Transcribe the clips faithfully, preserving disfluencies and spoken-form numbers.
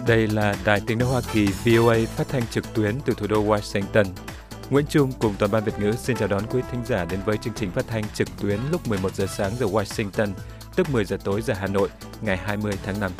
Đây là Đài Tiếng nói Hoa Kỳ vê o a phát thanh trực tuyến từ thủ đô Washington. Nguyễn Trung cùng toàn ban Việt ngữ xin chào đón quý thính giả đến với chương trình phát thanh trực tuyến lúc mười một giờ sáng giờ Washington, tức mười giờ tối giờ Hà Nội, ngày hai mươi tháng năm.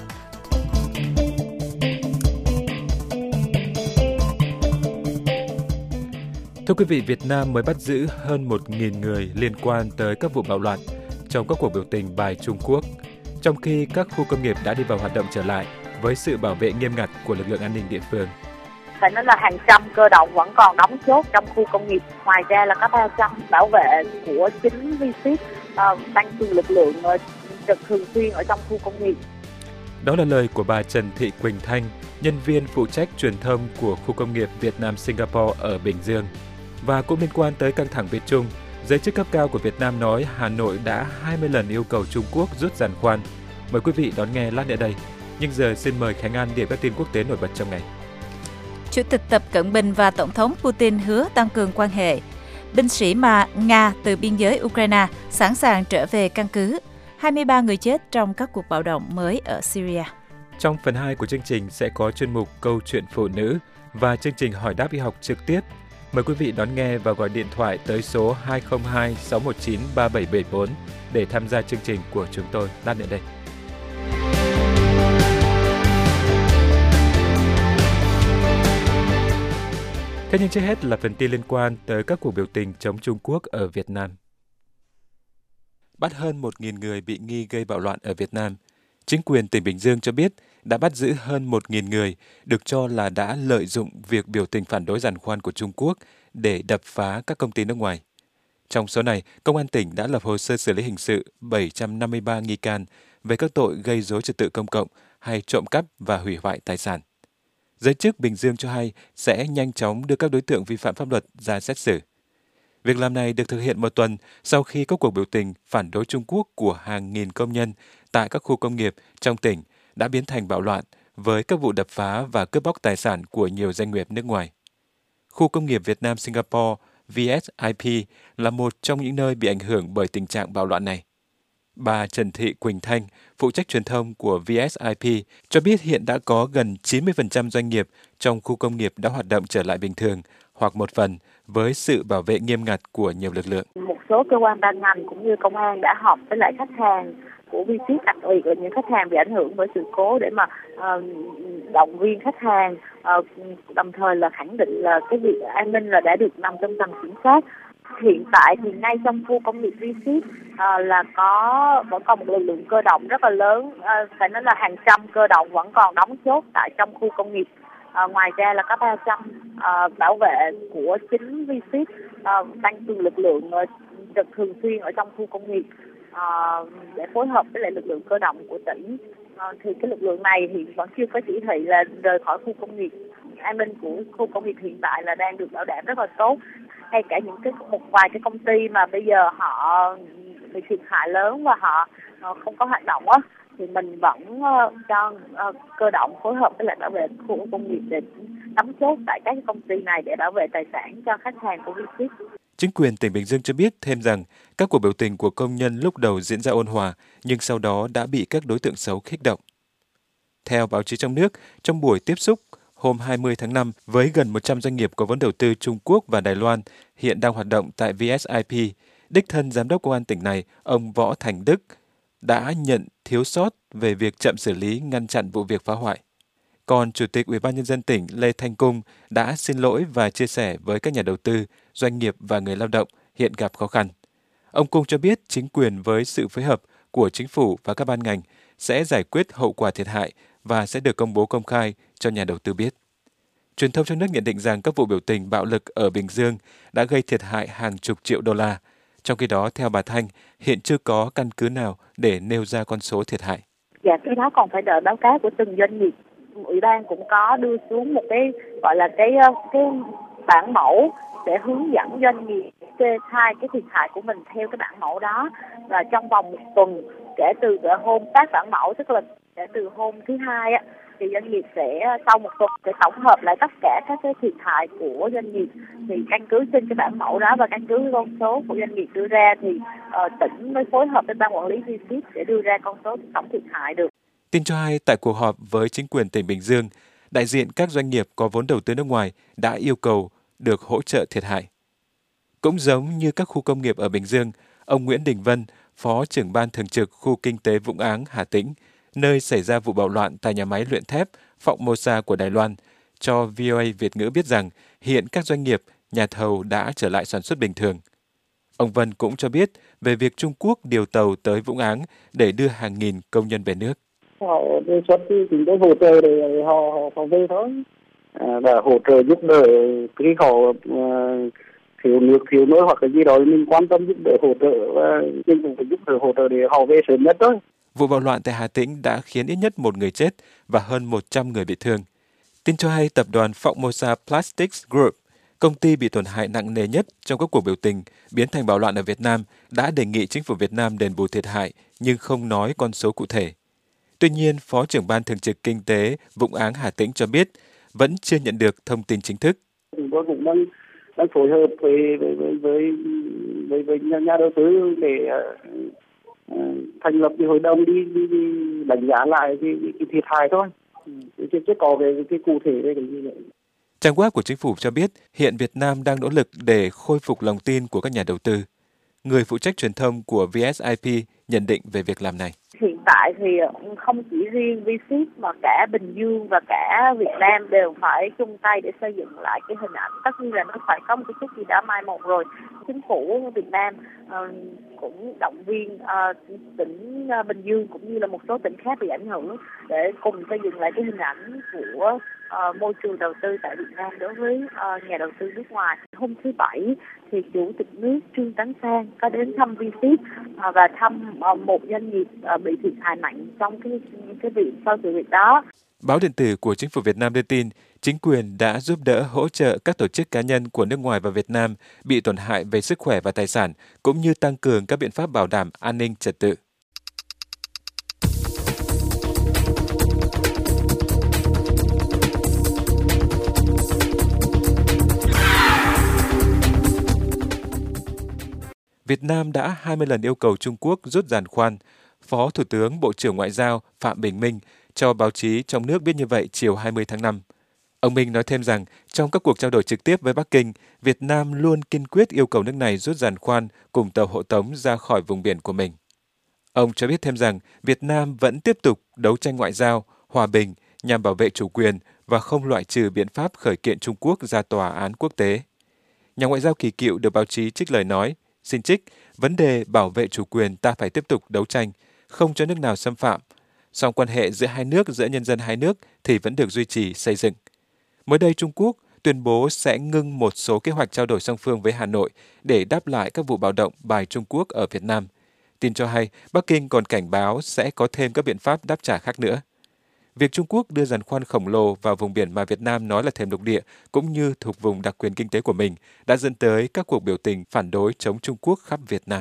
Thưa quý vị, Việt Nam mới bắt giữ hơn một nghìn người liên quan tới các vụ bạo loạn trong các cuộc biểu tình bài Trung Quốc, trong khi các khu công nghiệp đã đi vào hoạt động trở lại với sự bảo vệ nghiêm ngặt của lực lượng an ninh địa phương. Phải nói là hàng trăm cơ động vẫn còn đóng chốt trong khu công nghiệp. Ngoài ra là có ba trăm bảo vệ của chính vê xê i pê uh, tăng cường lực lượng trực thường xuyên ở trong khu công nghiệp. Đó là lời của bà Trần Thị Quỳnh Thanh, nhân viên phụ trách truyền thông của khu công nghiệp Việt Nam Singapore ở Bình Dương. Và cũng liên quan tới căng thẳng Việt Trung, giới chức cấp cao của Việt Nam nói Hà Nội đã hai mươi lần yêu cầu Trung Quốc rút giàn khoan. Mời quý vị đón nghe lát nữa đây. Nhưng giờ xin mời Khánh An điểm các tin quốc tế nổi bật trong ngày. Chủ tịch Tập Cận Bình và Tổng thống Putin hứa tăng cường quan hệ. Binh sĩ mà Nga từ biên giới Ukraine sẵn sàng trở về căn cứ. hai mươi ba người chết trong các cuộc bạo động mới ở Syria. Trong phần hai của chương trình sẽ có chuyên mục Câu chuyện phụ nữ và chương trình hỏi đáp y học trực tiếp. Mời quý vị đón nghe và gọi điện thoại tới số hai không hai sáu một chín ba bảy bảy bốn để tham gia chương trình của chúng tôi lát nữa đây. Thế nhưng trước hết là phần tin liên quan tới các cuộc biểu tình chống Trung Quốc ở Việt Nam. Bắt hơn một nghìn người bị nghi gây bạo loạn ở Việt Nam. Chính quyền tỉnh Bình Dương cho biết đã bắt giữ hơn một nghìn người được cho là đã lợi dụng việc biểu tình phản đối giàn khoan của Trung Quốc để đập phá các công ty nước ngoài. Trong số này, Công an tỉnh đã lập hồ sơ xử lý hình sự bảy trăm năm mươi ba nghi can về các tội gây rối trật tự công cộng hay trộm cắp và hủy hoại tài sản. Giới chức Bình Dương cho hay sẽ nhanh chóng đưa các đối tượng vi phạm pháp luật ra xét xử. Việc làm này được thực hiện một tuần sau khi các cuộc biểu tình phản đối Trung Quốc của hàng nghìn công nhân tại các khu công nghiệp trong tỉnh đã biến thành bạo loạn với các vụ đập phá và cướp bóc tài sản của nhiều doanh nghiệp nước ngoài. Khu công nghiệp Việt Nam Singapore vê ét i pê là một trong những nơi bị ảnh hưởng bởi tình trạng bạo loạn này. Bà Trần Thị Quỳnh Thanh, phụ trách truyền thông của vê ét i pê, cho biết hiện đã có gần chín mươi phần trăm doanh nghiệp trong khu công nghiệp đã hoạt động trở lại bình thường hoặc một phần với sự bảo vệ nghiêm ngặt của nhiều lực lượng. Một số cơ quan ban ngành cũng như công an đã họp với lại khách hàng của vê xê i pê, đặc biệt là những khách hàng bị ảnh hưởng bởi sự cố để mà uh, động viên khách hàng, uh, đồng thời là khẳng định là cái việc an ninh là đã được nằm trong tầm kiểm soát. Hiện tại thì ngay trong khu công nghiệp vê xê i pê uh, là có vẫn còn một lực lượng cơ động rất là lớn, uh, phải nói là hàng trăm cơ động vẫn còn đóng chốt tại trong khu công nghiệp. Uh, ngoài ra là có ba trăm uh, bảo vệ của chính vê xê i pê uh, tăng cường lực lượng uh, trực thường xuyên ở trong khu công nghiệp uh, để phối hợp với lại lực lượng cơ động của tỉnh. Uh, thì cái lực lượng này thì vẫn chưa có chỉ thị là rời khỏi khu công nghiệp. An ninh của khu công nghiệp hiện tại là đang được bảo đảm rất là tốt. Hay cả những cái một vài cái công ty mà bây giờ họ bị thiệt hại lớn và họ uh, không có hoạt động á, thì mình vẫn uh, cho uh, cơ động phối hợp với lại bảo vệ khu công nghiệp để đóng chốt tại các công ty này để bảo vệ tài sản cho khách hàng của vê xê i pê. Chính quyền tỉnh Bình Dương cho biết thêm rằng các cuộc biểu tình của công nhân lúc đầu diễn ra ôn hòa nhưng sau đó đã bị các đối tượng xấu kích động. Theo báo chí trong nước, trong buổi tiếp xúc hôm hai mươi tháng năm với gần một trăm doanh nghiệp có vốn đầu tư Trung Quốc và Đài Loan hiện đang hoạt động tại vê ét i pê, đích thân giám đốc công an tỉnh này, ông Võ Thành Đức, đã nhận thiếu sót về việc chậm xử lý ngăn chặn vụ việc phá hoại. Còn Chủ tịch Ủy ban Nhân dân tỉnh Lê Thanh Cung đã xin lỗi và chia sẻ với các nhà đầu tư, doanh nghiệp và người lao động hiện gặp khó khăn. Ông Cung cho biết chính quyền với sự phối hợp của chính phủ và các ban ngành sẽ giải quyết hậu quả thiệt hại và sẽ được công bố công khai cho nhà đầu tư biết. Truyền thông trong nước nhận định rằng các vụ biểu tình bạo lực ở Bình Dương đã gây thiệt hại hàng chục triệu đô la. Trong khi đó, theo bà Thanh, hiện chưa có căn cứ nào để nêu ra con số thiệt hại. Dạ, cái đó còn phải đợi báo cáo của từng doanh nghiệp. Ủy ban cũng có đưa xuống một cái gọi là cái cái bản mẫu để hướng dẫn doanh nghiệp kê khai cái thiệt hại của mình theo cái bản mẫu đó, và trong vòng một tuần kể từ hôm phát bản mẫu, tức là kể từ hôm thứ hai á, thì doanh nghiệp sẽ sau một tuần sẽ tổng hợp lại tất cả các cái thiệt hại của doanh nghiệp. Thì căn cứ trên cái bản mẫu đó và căn cứ con số của doanh nghiệp đưa ra thì uh, tỉnh mới phối hợp với ban quản lý vê xê i pê để đưa ra con số tổng thiệt hại được. Tin cho hay tại cuộc họp với chính quyền tỉnh Bình Dương, đại diện các doanh nghiệp có vốn đầu tư nước ngoài đã yêu cầu được hỗ trợ thiệt hại. Cũng giống như các khu công nghiệp ở Bình Dương, ông Nguyễn Đình Vân, Phó trưởng ban thường trực khu kinh tế Vũng Áng, Hà Tĩnh, nơi xảy ra vụ bạo loạn tại nhà máy luyện thép Formosa của Đài Loan, cho vê o a Việt ngữ biết rằng hiện các doanh nghiệp, nhà thầu đã trở lại sản xuất bình thường. Ông Vân cũng cho biết về việc Trung Quốc điều tàu tới Vũng Áng để đưa hàng nghìn công nhân về nước. Họ đề xuất thì chúng tôi hỗ trợ để họ, họ, họ về thôi. À, và hỗ trợ giúp đỡ khi họ uh, thiếu nước, thiếu nơi hoặc cái gì đó mình quan tâm giúp đỡ hỗ trợ và mình cũng phải giúp đỡ hỗ trợ để họ về sớm nhất thôi. Vụ bạo loạn tại Hà Tĩnh đã khiến ít nhất một người chết và hơn một trăm người bị thương. Tin cho hay tập đoàn Formosa Plastics Group, công ty bị tổn hại nặng nề nhất trong các cuộc biểu tình biến thành bạo loạn ở Việt Nam, đã đề nghị chính phủ Việt Nam đền bù thiệt hại nhưng không nói con số cụ thể. Tuy nhiên, Phó trưởng ban thường trực kinh tế Vũng Áng Hà Tĩnh cho biết vẫn chưa nhận được thông tin chính thức. Chúng tôi cũng đang, đang phối hợp với với với với, với, với nhà, nhà đầu tư để uh, thành lập cái hội đồng đi, đi, đi đánh giá lại cái, cái thiệt hại thôi. Chứ chưa có về cái cụ thể đây cái gì vậy. Trang web của chính phủ cho biết hiện Việt Nam đang nỗ lực để khôi phục lòng tin của các nhà đầu tư. Người phụ trách truyền thông của vê ét i pê nhận định về việc làm này. Hiện tại thì không chỉ riêng vê xê i pê mà cả Bình Dương và cả Việt Nam đều phải chung tay để xây dựng lại cái hình ảnh. Tất nhiên là nó phải có một cái chút gì đó mai một rồi. Chính phủ Việt Nam uh, cũng động viên uh, tỉnh uh, Bình Dương cũng như là một số tỉnh khác bị ảnh hưởng để cùng xây dựng lại cái hình ảnh của uh, môi trường đầu tư tại Việt Nam đối với uh, nhà đầu tư nước ngoài. Hôm thứ Bảy thì Chủ tịch nước Trương Tấn Sang có đến thăm vê xê i pê uh, và thăm uh, một doanh nghiệp uh, bị thiệt hại nặng trong cái cái việc sau sự việc đó. Báo điện tử của Chính phủ Việt Nam đưa tin, chính quyền đã giúp đỡ hỗ trợ các tổ chức cá nhân của nước ngoài và Việt Nam bị tổn hại về sức khỏe và tài sản, cũng như tăng cường các biện pháp bảo đảm an ninh trật tự. Việt Nam đã hai mươi lần yêu cầu Trung Quốc rút giàn khoan. Phó Thủ tướng Bộ trưởng Ngoại giao Phạm Bình Minh cho báo chí trong nước biết như vậy chiều hai mươi tháng năm. Ông Minh nói thêm rằng trong các cuộc trao đổi trực tiếp với Bắc Kinh, Việt Nam luôn kiên quyết yêu cầu nước này rút giàn khoan cùng tàu hộ tống ra khỏi vùng biển của mình. Ông cho biết thêm rằng Việt Nam vẫn tiếp tục đấu tranh ngoại giao, hòa bình nhằm bảo vệ chủ quyền và không loại trừ biện pháp khởi kiện Trung Quốc ra tòa án quốc tế. Nhà ngoại giao kỳ cựu được báo chí trích lời nói, xin trích, vấn đề bảo vệ chủ quyền ta phải tiếp tục đấu tranh, không cho nước nào xâm phạm. Song quan hệ giữa hai nước, giữa nhân dân hai nước thì vẫn được duy trì, xây dựng. Mới đây, Trung Quốc tuyên bố sẽ ngưng một số kế hoạch trao đổi song phương với Hà Nội để đáp lại các vụ bạo động bài Trung Quốc ở Việt Nam. Tin cho hay, Bắc Kinh còn cảnh báo sẽ có thêm các biện pháp đáp trả khác nữa. Việc Trung Quốc đưa giàn khoan khổng lồ vào vùng biển mà Việt Nam nói là thềm lục địa cũng như thuộc vùng đặc quyền kinh tế của mình đã dẫn tới các cuộc biểu tình phản đối chống Trung Quốc khắp Việt Nam.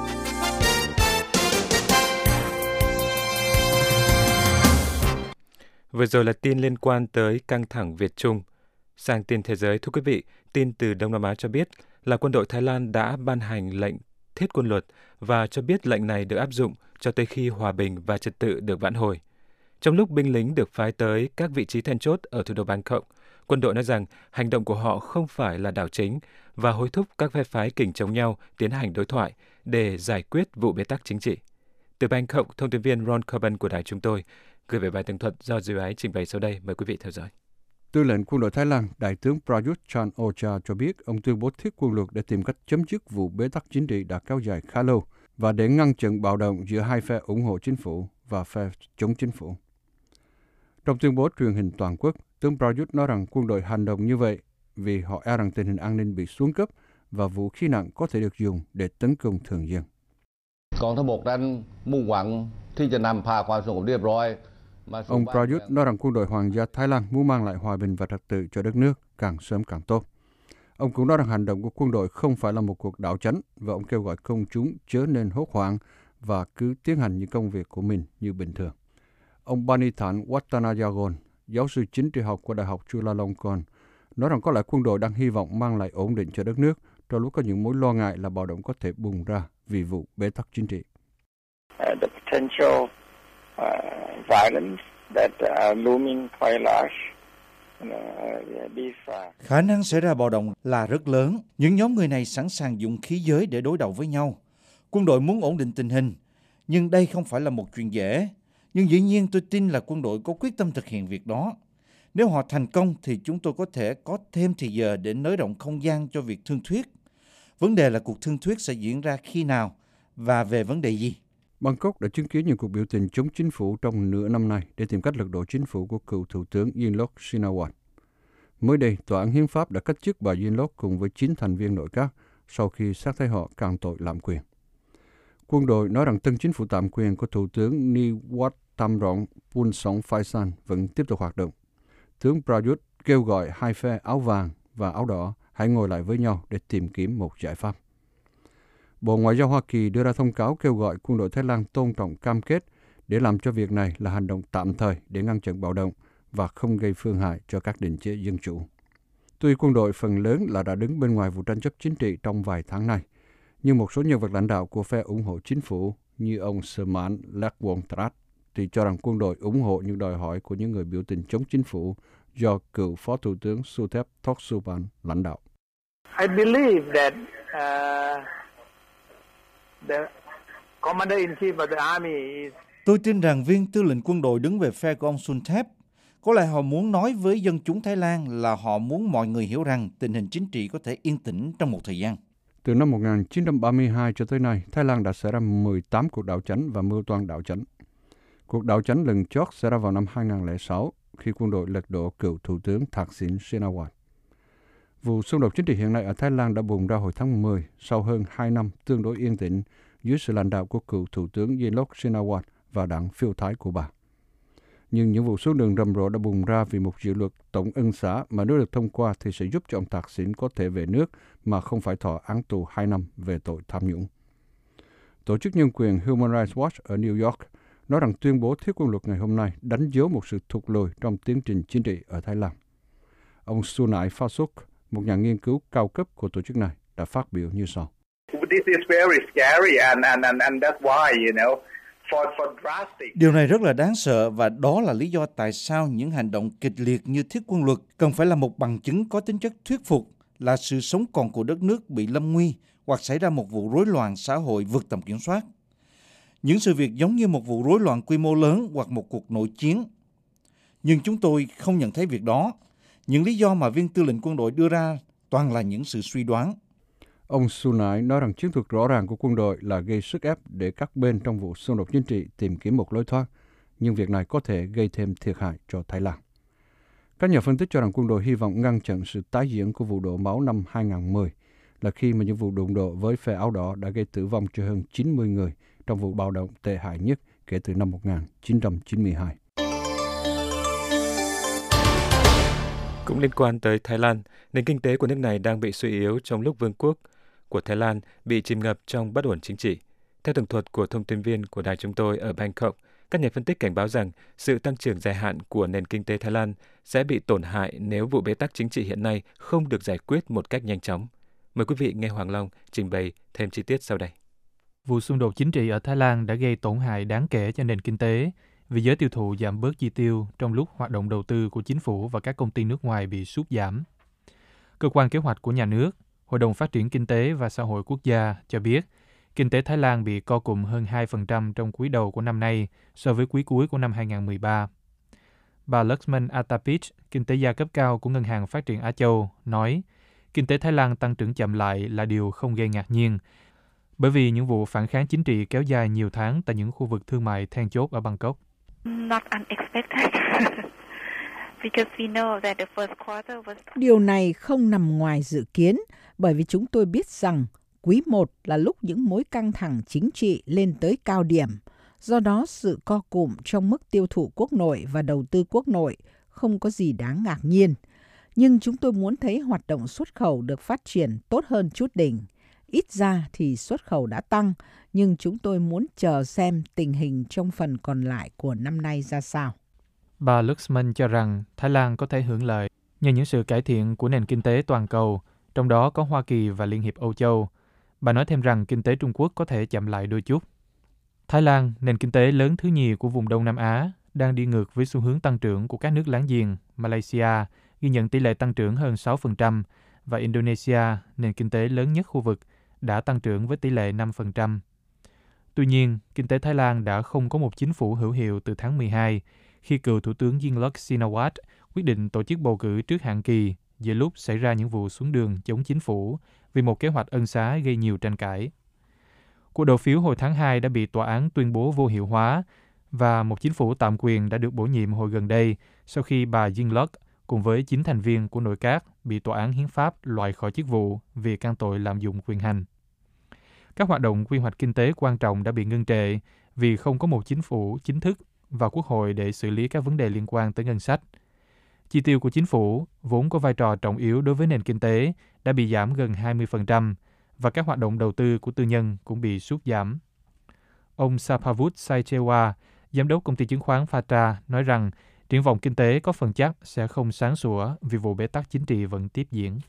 Vừa rồi là tin liên quan tới căng thẳng Việt-Trung. Sang tin thế giới, thưa quý vị, tin từ Đông Nam Á cho biết là quân đội Thái Lan đã ban hành lệnh thiết quân luật và cho biết lệnh này được áp dụng cho tới khi hòa bình và trật tự được vãn hồi. Trong lúc binh lính được phái tới các vị trí then chốt ở thủ đô Bangkok, quân đội nói rằng hành động của họ không phải là đảo chính và hối thúc các phe phái kình chống nhau tiến hành đối thoại để giải quyết vụ bế tắc chính trị. Từ Bangkok, thông tin viên Ron Coben của đài chúng tôi gửi về bài tường thuật do Duy Ái trình bày sau đây. Mời quý vị theo dõi. Tư lệnh quân đội Thái Lan, Đại tướng Prayut Chan-o-cha cho biết ông tuyên bố thiết quân luật để tìm cách chấm dứt vụ bế tắc chính trị đã kéo dài khá lâu và để ngăn chặn bạo động giữa hai phe ủng hộ chính phủ và phe chống chính phủ. Trong tuyên bố truyền hình toàn quốc, tướng Prayut nói rằng quân đội hành động như vậy vì họ e rằng tình hình an ninh bị xuống cấp và vũ khí nặng có thể được dùng để tấn công thường dân. กองทัพบกนั้นมุ่งหวังที่จะนำพาความสงบเรียบร้อย Ông Prayut nói rằng quân đội Hoàng gia Thái Lan muốn mang lại hòa bình và trật tự cho đất nước càng sớm càng tốt. Ông cũng nói rằng hành động của quân đội không phải là một cuộc đảo chánh và ông kêu gọi công chúng chớ nên hốt hoảng và cứ tiến hành những công việc của mình như bình thường. Ông Banithan Wattanayagon, giáo sư chính trị học của Đại học Chulalongkorn, nói rằng có lẽ quân đội đang hy vọng mang lại ổn định cho đất nước trong lúc có những mối lo ngại là bạo động có thể bùng ra vì vụ bế tắc chính trị. violence that are looming quite large. Khả năng xảy ra bạo động là rất lớn. Những nhóm người này sẵn sàng dùng khí giới để đối đầu với nhau. Quân đội muốn ổn định tình hình, nhưng đây không phải là một chuyện dễ. Nhưng dĩ nhiên tôi tin là quân đội có quyết tâm thực hiện việc đó. Nếu họ thành công thì chúng tôi có thể có thêm thời giờ để nới rộng không gian cho việc thương thuyết. Vấn đề là cuộc thương thuyết sẽ diễn ra khi nào và về vấn đề gì. Bangkok đã chứng kiến những cuộc biểu tình chống chính phủ trong nửa năm nay để tìm cách lật đổ chính phủ của cựu Thủ tướng Yingluck Shinawatra. Mới đây, Tòa án Hiến pháp đã cách chức bà Yingluck cùng với chín thành viên nội các sau khi xét thấy họ can tội lạm quyền. Quân đội nói rằng tân chính phủ tạm quyền của Thủ tướng Niwat Thamrong Punsong Phaisan vẫn tiếp tục hoạt động. Tướng Prayut kêu gọi hai phe áo vàng và áo đỏ hãy ngồi lại với nhau để tìm kiếm một giải pháp. Bộ Ngoại giao Hoa Kỳ đưa ra thông cáo kêu gọi quân đội Thái Lan tôn trọng cam kết để làm cho việc này là hành động tạm thời để ngăn chặn bạo động và không gây phương hại cho các định chế dân chủ. Tuy quân đội phần lớn là đã đứng bên ngoài vụ tranh chấp chính trị trong vài tháng này, nhưng một số nhân vật lãnh đạo của phe ủng hộ chính phủ như ông Serman Lakwontrat thì cho rằng quân đội ủng hộ những đòi hỏi của những người biểu tình chống chính phủ do cựu Phó Thủ tướng Suthep Thaugsuban lãnh đạo. I believe that uh, the commander-in-chief of the army is... Tôi tin rằng viên tư lệnh quân đội đứng về phe của ông Suthep. Có lẽ họ muốn nói với dân chúng Thái Lan là họ muốn mọi người hiểu rằng tình hình chính trị có thể yên tĩnh trong một thời gian. Từ năm một nghìn chín trăm ba mươi hai cho tới nay, Thái Lan đã xảy ra mười tám cuộc đảo chánh và mưu toan đảo chánh. Cuộc đảo chánh lần chót xảy ra vào năm hai nghìn không trăm lẻ sáu khi quân đội lật đổ cựu Thủ tướng Thaksin Shinawatra. Vụ xung đột chính trị hiện nay ở Thái Lan đã bùng ra hồi tháng mười sau hơn hai năm tương đối yên tĩnh dưới sự lãnh đạo của cựu Thủ tướng Yingluck Shinawatra và đảng phiêu thái của bà. Nhưng những vụ xuống đường rầm rộ đã bùng ra vì một dự luật tổng ân xá mà nếu được thông qua thì sẽ giúp cho ông Thaksin có thể về nước mà không phải thọ án tù hai năm về tội tham nhũng. Tổ chức nhân quyền Human Rights Watch ở New York nói rằng tuyên bố thiết quân luật ngày hôm nay đánh dấu một sự thụt lùi trong tiến trình chính trị ở Thái Lan. Ông Sunai Phasuk, một nhà nghiên cứu cao cấp của tổ chức này, đã phát biểu như sau. This is very scary and and and and that's why, you know, for for drastic. Điều này rất là đáng sợ và đó là lý do tại sao những hành động kịch liệt như thiết quân luật cần phải là một bằng chứng có tính chất thuyết phục, là sự sống còn của đất nước bị lâm nguy hoặc xảy ra một vụ rối loạn xã hội vượt tầm kiểm soát. Những sự việc giống như một vụ rối loạn quy mô lớn hoặc một cuộc nội chiến. Nhưng chúng tôi không nhận thấy việc đó. Những lý do mà viên tư lệnh quân đội đưa ra toàn là những sự suy đoán. Ông Sunai nói rằng chiến thuật rõ ràng của quân đội là gây sức ép để các bên trong vụ xung đột chính trị tìm kiếm một lối thoát, nhưng việc này có thể gây thêm thiệt hại cho Thái Lan. Các nhà phân tích cho rằng quân đội hy vọng ngăn chặn sự tái diễn của vụ đổ máu năm hai nghìn không trăm mười, là khi mà những vụ đụng độ với phe áo đỏ đã gây tử vong cho hơn chín mươi người trong vụ bạo động tệ hại nhất kể từ năm một nghìn chín trăm chín mươi hai. Cũng liên quan tới Thái Lan, nền kinh tế của nước này đang bị suy yếu trong lúc vương quốc của Thái Lan bị chìm ngập trong bất ổn chính trị. Theo tường thuật của thông tin viên của đài chúng tôi ở Bangkok, các nhà phân tích cảnh báo rằng sự tăng trưởng dài hạn của nền kinh tế Thái Lan sẽ bị tổn hại nếu vụ bế tắc chính trị hiện nay không được giải quyết một cách nhanh chóng. Mời quý vị nghe Hoàng Long trình bày thêm chi tiết sau đây. Vụ xung đột chính trị ở Thái Lan đã gây tổn hại đáng kể cho nền kinh tế vì giới tiêu thụ giảm bớt chi tiêu trong lúc hoạt động đầu tư của chính phủ và các công ty nước ngoài bị sút giảm. Cơ quan kế hoạch của nhà nước, Hội đồng Phát triển Kinh tế và Xã hội Quốc gia cho biết, kinh tế Thái Lan bị co cụm hơn hai phần trăm trong quý đầu của năm nay so với quý cuối của năm hai nghìn không trăm mười ba. Bà Lakshman Atapich, kinh tế gia cấp cao của Ngân hàng Phát triển Á Châu, nói kinh tế Thái Lan tăng trưởng chậm lại là điều không gây ngạc nhiên, bởi vì những vụ phản kháng chính trị kéo dài nhiều tháng tại những khu vực thương mại then chốt ở Bangkok. Not unexpected. Because we know that the first quarter was... Điều này không nằm ngoài dự kiến, bởi vì chúng tôi biết rằng quý một là lúc những mối căng thẳng chính trị lên tới cao điểm. Do đó, sự co cụm trong mức tiêu thụ quốc nội và đầu tư quốc nội không có gì đáng ngạc nhiên. Nhưng chúng tôi muốn thấy hoạt động xuất khẩu được phát triển tốt hơn chút đỉnh. Ít ra thì xuất khẩu đã tăng, nhưng chúng tôi muốn chờ xem tình hình trong phần còn lại của năm nay ra sao. Bà Luxman cho rằng Thái Lan có thể hưởng lợi nhờ những sự cải thiện của nền kinh tế toàn cầu, trong đó có Hoa Kỳ và Liên hiệp Âu Châu. Bà nói thêm rằng kinh tế Trung Quốc có thể chậm lại đôi chút. Thái Lan, nền kinh tế lớn thứ nhì của vùng Đông Nam Á, đang đi ngược với xu hướng tăng trưởng của các nước láng giềng. Malaysia ghi nhận tỷ lệ tăng trưởng hơn sáu phần trăm và Indonesia, nền kinh tế lớn nhất khu vực, đã tăng trưởng với tỷ lệ năm phần trăm. Tuy nhiên, kinh tế Thái Lan đã không có một chính phủ hữu hiệu từ tháng mười hai, khi cựu Thủ tướng Yingluck Shinawatra quyết định tổ chức bầu cử trước hạn kỳ giữa lúc xảy ra những vụ xuống đường chống chính phủ vì một kế hoạch ân xá gây nhiều tranh cãi. Cuộc đầu phiếu hồi tháng hai đã bị tòa án tuyên bố vô hiệu hóa và một chính phủ tạm quyền đã được bổ nhiệm hồi gần đây sau khi bà Yingluck cùng với chín thành viên của nội các bị tòa án hiến pháp loại khỏi chức vụ vì can tội lạm dụng quyền hành. Các hoạt động quy hoạch kinh tế quan trọng đã bị ngưng trệ vì không có một chính phủ chính thức và quốc hội để xử lý các vấn đề liên quan tới ngân sách. Chi tiêu của chính phủ, vốn có vai trò trọng yếu đối với nền kinh tế, đã bị giảm gần hai mươi phần trăm và các hoạt động đầu tư của tư nhân cũng bị sút giảm. Ông Sapavut Saichewa, giám đốc công ty chứng khoán Patra, nói rằng triển vọng kinh tế có phần chắc sẽ không sáng sủa vì vụ bế tắc chính trị vẫn tiếp diễn.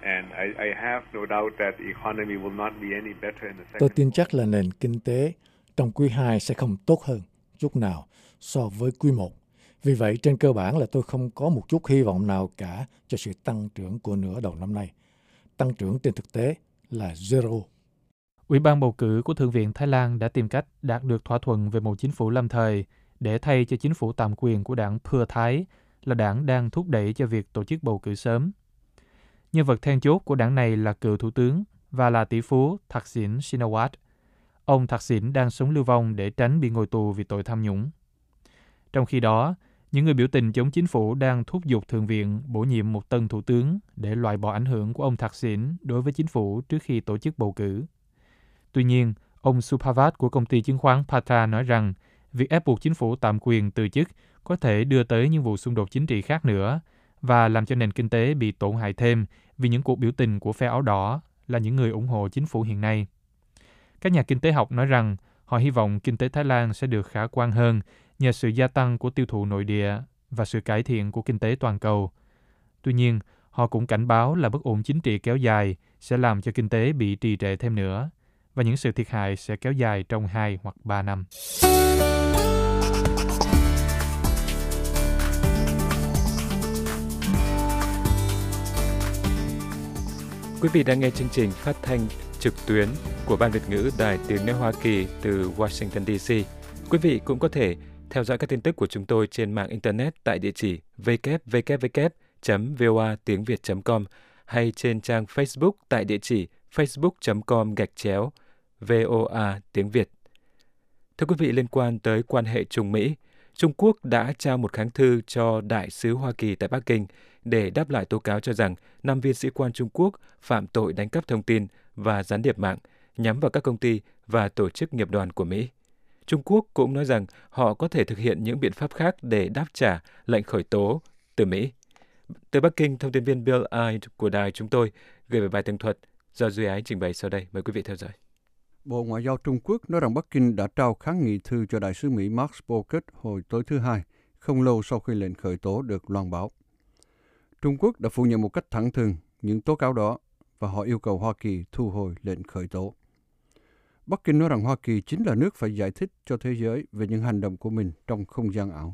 Tôi tin chắc là nền kinh tế trong quý hai sẽ không tốt hơn chút nào so với quý một. Vì vậy, trên cơ bản là tôi không có một chút hy vọng nào cả cho sự tăng trưởng của nửa đầu năm nay. Tăng trưởng trên thực tế là zero. Ủy ban bầu cử của Thượng viện Thái Lan đã tìm cách đạt được thỏa thuận về một chính phủ lâm thời để thay cho chính phủ tạm quyền của đảng Pheu Thái, là đảng đang thúc đẩy cho việc tổ chức bầu cử sớm. Nhân vật then chốt của đảng này là cựu thủ tướng và là tỷ phú Thaksin Shinawatra. Ông Thaksin đang sống lưu vong để tránh bị ngồi tù vì tội tham nhũng. Trong khi đó, những người biểu tình chống chính phủ đang thúc giục Thượng viện bổ nhiệm một tân thủ tướng để loại bỏ ảnh hưởng của ông Thaksin đối với chính phủ trước khi tổ chức bầu cử. Tuy nhiên, ông Supavat của công ty chứng khoán Patra nói rằng việc ép buộc chính phủ tạm quyền từ chức có thể đưa tới những vụ xung đột chính trị khác nữa và làm cho nền kinh tế bị tổn hại thêm vì những cuộc biểu tình của phe áo đỏ là những người ủng hộ chính phủ hiện nay. Các nhà kinh tế học nói rằng họ hy vọng kinh tế Thái Lan sẽ được khả quan hơn nhờ sự gia tăng của tiêu thụ nội địa và sự cải thiện của kinh tế toàn cầu. Tuy nhiên, họ cũng cảnh báo là bất ổn chính trị kéo dài sẽ làm cho kinh tế bị trì trệ thêm nữa và những sự thiệt hại sẽ kéo dài trong hai hoặc ba năm. Quý vị đang nghe chương trình phát thanh trực tuyến của Ban Việt ngữ Đài Tiếng nói Hoa Kỳ từ Washington đê xê. Quý vị cũng có thể theo dõi các tin tức của chúng tôi trên mạng Internet tại địa chỉ w w w chấm v o a tiếng việt chấm com hay trên trang Facebook tại địa chỉ facebook chấm com gạch chéo voa tiếng Việt. Thưa quý vị, liên quan tới quan hệ Trung Mỹ, Trung Quốc đã trao một kháng thư cho Đại sứ Hoa Kỳ tại Bắc Kinh để đáp lại tố cáo cho rằng năm viên sĩ quan Trung Quốc phạm tội đánh cắp thông tin và gián điệp mạng nhắm vào các công ty và tổ chức nghiệp đoàn của Mỹ. Trung Quốc cũng nói rằng họ có thể thực hiện những biện pháp khác để đáp trả lệnh khởi tố từ Mỹ. Từ Bắc Kinh, thông tin viên Bill Ide của đài chúng tôi gửi về bài tường thuật do Duy Ái trình bày sau đây. Mời quý vị theo dõi. Bộ Ngoại giao Trung Quốc nói rằng Bắc Kinh đã trao kháng nghị thư cho Đại sứ Mỹ Mark Pocket hồi tối thứ Hai, không lâu sau khi lệnh khởi tố được loan báo. Trung Quốc đã phủ nhận một cách thẳng thừng những tố cáo đó và họ yêu cầu Hoa Kỳ thu hồi lệnh khởi tố. Bắc Kinh nói rằng Hoa Kỳ chính là nước phải giải thích cho thế giới về những hành động của mình trong không gian ảo.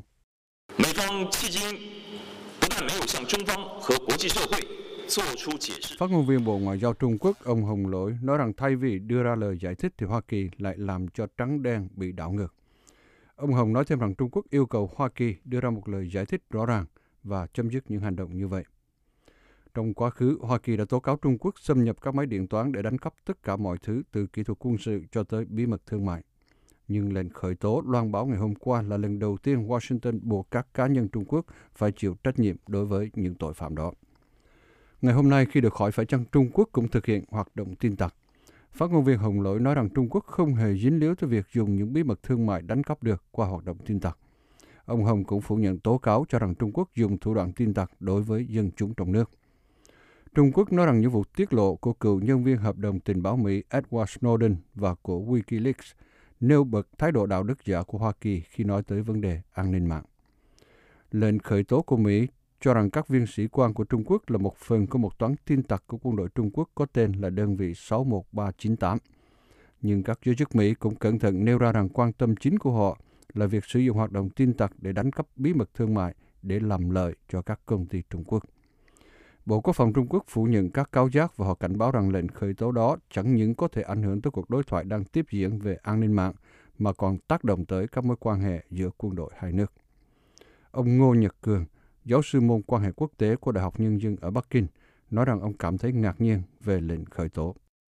Phát ngôn viên Bộ Ngoại giao Trung Quốc, ông Hồng Lỗi, nói rằng thay vì đưa ra lời giải thích thì Hoa Kỳ lại làm cho trắng đen bị đảo ngược. Ông Hồng nói thêm rằng Trung Quốc yêu cầu Hoa Kỳ đưa ra một lời giải thích rõ ràng và chấm dứt những hành động như vậy. Trong quá khứ, Hoa Kỳ đã tố cáo Trung Quốc xâm nhập các máy điện toán để đánh cắp tất cả mọi thứ từ kỹ thuật quân sự cho tới bí mật thương mại. Nhưng lệnh khởi tố loan báo ngày hôm qua là lần đầu tiên Washington buộc các cá nhân Trung Quốc phải chịu trách nhiệm đối với những tội phạm đó. Ngày hôm nay, khi được hỏi phải chăng Trung Quốc cũng thực hiện hoạt động tin tặc, phát ngôn viên Hồng Lỗi nói rằng Trung Quốc không hề dính líu tới việc dùng những bí mật thương mại đánh cắp được qua hoạt động tin tặc. Ông Hồng cũng phủ nhận tố cáo cho rằng Trung Quốc dùng thủ đoạn tin tặc đối với dân chúng trong nước. Trung Quốc nói rằng những vụ tiết lộ của cựu nhân viên hợp đồng tình báo Mỹ Edward Snowden và của Wikileaks nêu bật thái độ đạo đức giả của Hoa Kỳ khi nói tới vấn đề an ninh mạng. Lệnh khởi tố của Mỹ cho rằng các viên sĩ quan của Trung Quốc là một phần của một toán tin tặc của quân đội Trung Quốc có tên là đơn vị sáu một ba chín tám. nhưng các giới chức Mỹ cũng cẩn thận nêu ra rằng quan tâm chính của họ là việc sử dụng hoạt động tin tặc để đánh cắp bí mật thương mại để làm lợi cho các công ty Trung Quốc. Bộ Quốc phòng Trung Quốc phủ nhận các cáo giác và họ cảnh báo rằng lệnh khởi tố đó chẳng những có thể ảnh hưởng tới cuộc đối thoại đang tiếp diễn về an ninh mạng, mà còn tác động tới các mối quan hệ giữa quân đội hai nước. Ông Ngô Nhật Cường, giáo sư môn quan hệ quốc tế của Đại học Nhân dân ở Bắc Kinh, nói rằng ông cảm thấy ngạc nhiên về lệnh khởi tố.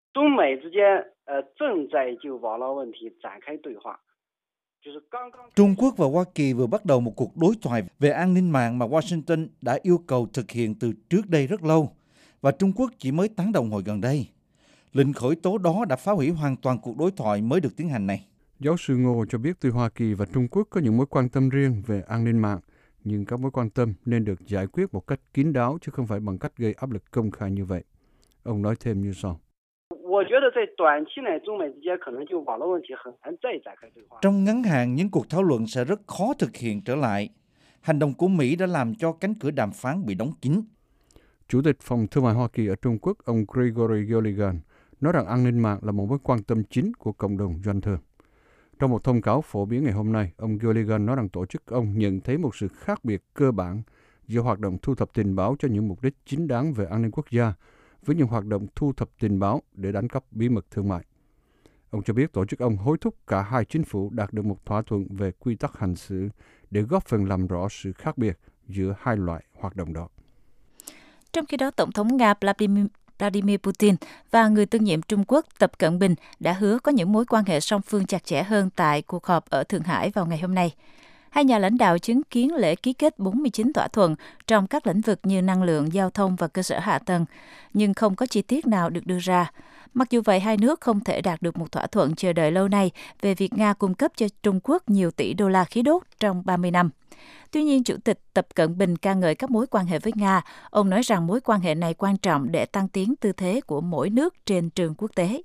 Trung Quốc và Hoa Kỳ vừa bắt đầu một cuộc đối thoại về an ninh mạng mà Washington đã yêu cầu thực hiện từ trước đây rất lâu, và Trung Quốc chỉ mới tán đồng hồi gần đây. Lệnh khởi tố đó đã phá hủy hoàn toàn cuộc đối thoại mới được tiến hành này. Giáo sư Ngô cho biết tuy Hoa Kỳ và Trung Quốc có những mối quan tâm riêng về an ninh mạng, nhưng các mối quan tâm nên được giải quyết một cách kín đáo chứ không phải bằng cách gây áp lực công khai như vậy. Ông nói thêm như sau. Trong ngắn hạn, những cuộc thảo luận sẽ rất khó thực hiện trở lại. Hành động của Mỹ đã làm cho cánh cửa đàm phán bị đóng kín. Chủ tịch Phòng Thương mại Hoa Kỳ ở Trung Quốc, ông Gregory Gilligan, nói rằng an ninh mạng là một mối quan tâm chính của cộng đồng doanh thương. Trong một thông cáo phổ biến ngày hôm nay, ông Gilligan nói rằng tổ chức ông nhận thấy một sự khác biệt cơ bản giữa hoạt động thu thập tình báo cho những mục đích chính đáng về an ninh quốc gia với những hoạt động thu thập tình báo để đánh cắp bí mật thương mại. Ông cho biết tổ chức ông hối thúc cả hai chính phủ đạt được một thỏa thuận về quy tắc hành xử để góp phần làm rõ sự khác biệt giữa hai loại hoạt động đó. Trong khi đó, Tổng thống Nga Vladimir Vladimir Putin và người tương nhiệm Trung Quốc Tập Cận Bình đã hứa có những mối quan hệ song phương chặt chẽ hơn tại cuộc họp ở Thượng Hải vào ngày hôm nay. Hai nhà lãnh đạo chứng kiến lễ ký kết bốn mươi chín thỏa thuận trong các lĩnh vực như năng lượng, giao thông và cơ sở hạ tầng, nhưng không có chi tiết nào được đưa ra. Mặc dù vậy, hai nước không thể đạt được một thỏa thuận chờ đợi lâu nay về việc Nga cung cấp cho Trung Quốc nhiều tỷ đô la khí đốt trong ba mươi năm. Tuy nhiên, Chủ tịch Tập Cận Bình ca ngợi các mối quan hệ với Nga. Ông nói rằng mối quan hệ này quan trọng để tăng tiến tư thế của mỗi nước trên trường quốc tế.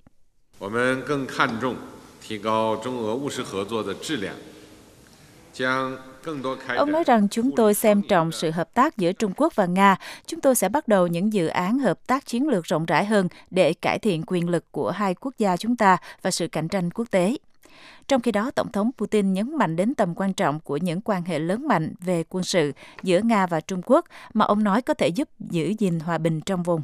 Ông nói rằng chúng tôi xem trọng sự hợp tác giữa Trung Quốc và Nga. Chúng tôi sẽ bắt đầu những dự án hợp tác chiến lược rộng rãi hơn để cải thiện quyền lực của hai quốc gia chúng ta và sự cạnh tranh quốc tế. Trong khi đó, Tổng thống Putin nhấn mạnh đến tầm quan trọng của những quan hệ lớn mạnh về quân sự giữa Nga và Trung Quốc mà ông nói có thể giúp giữ gìn hòa bình trong vùng.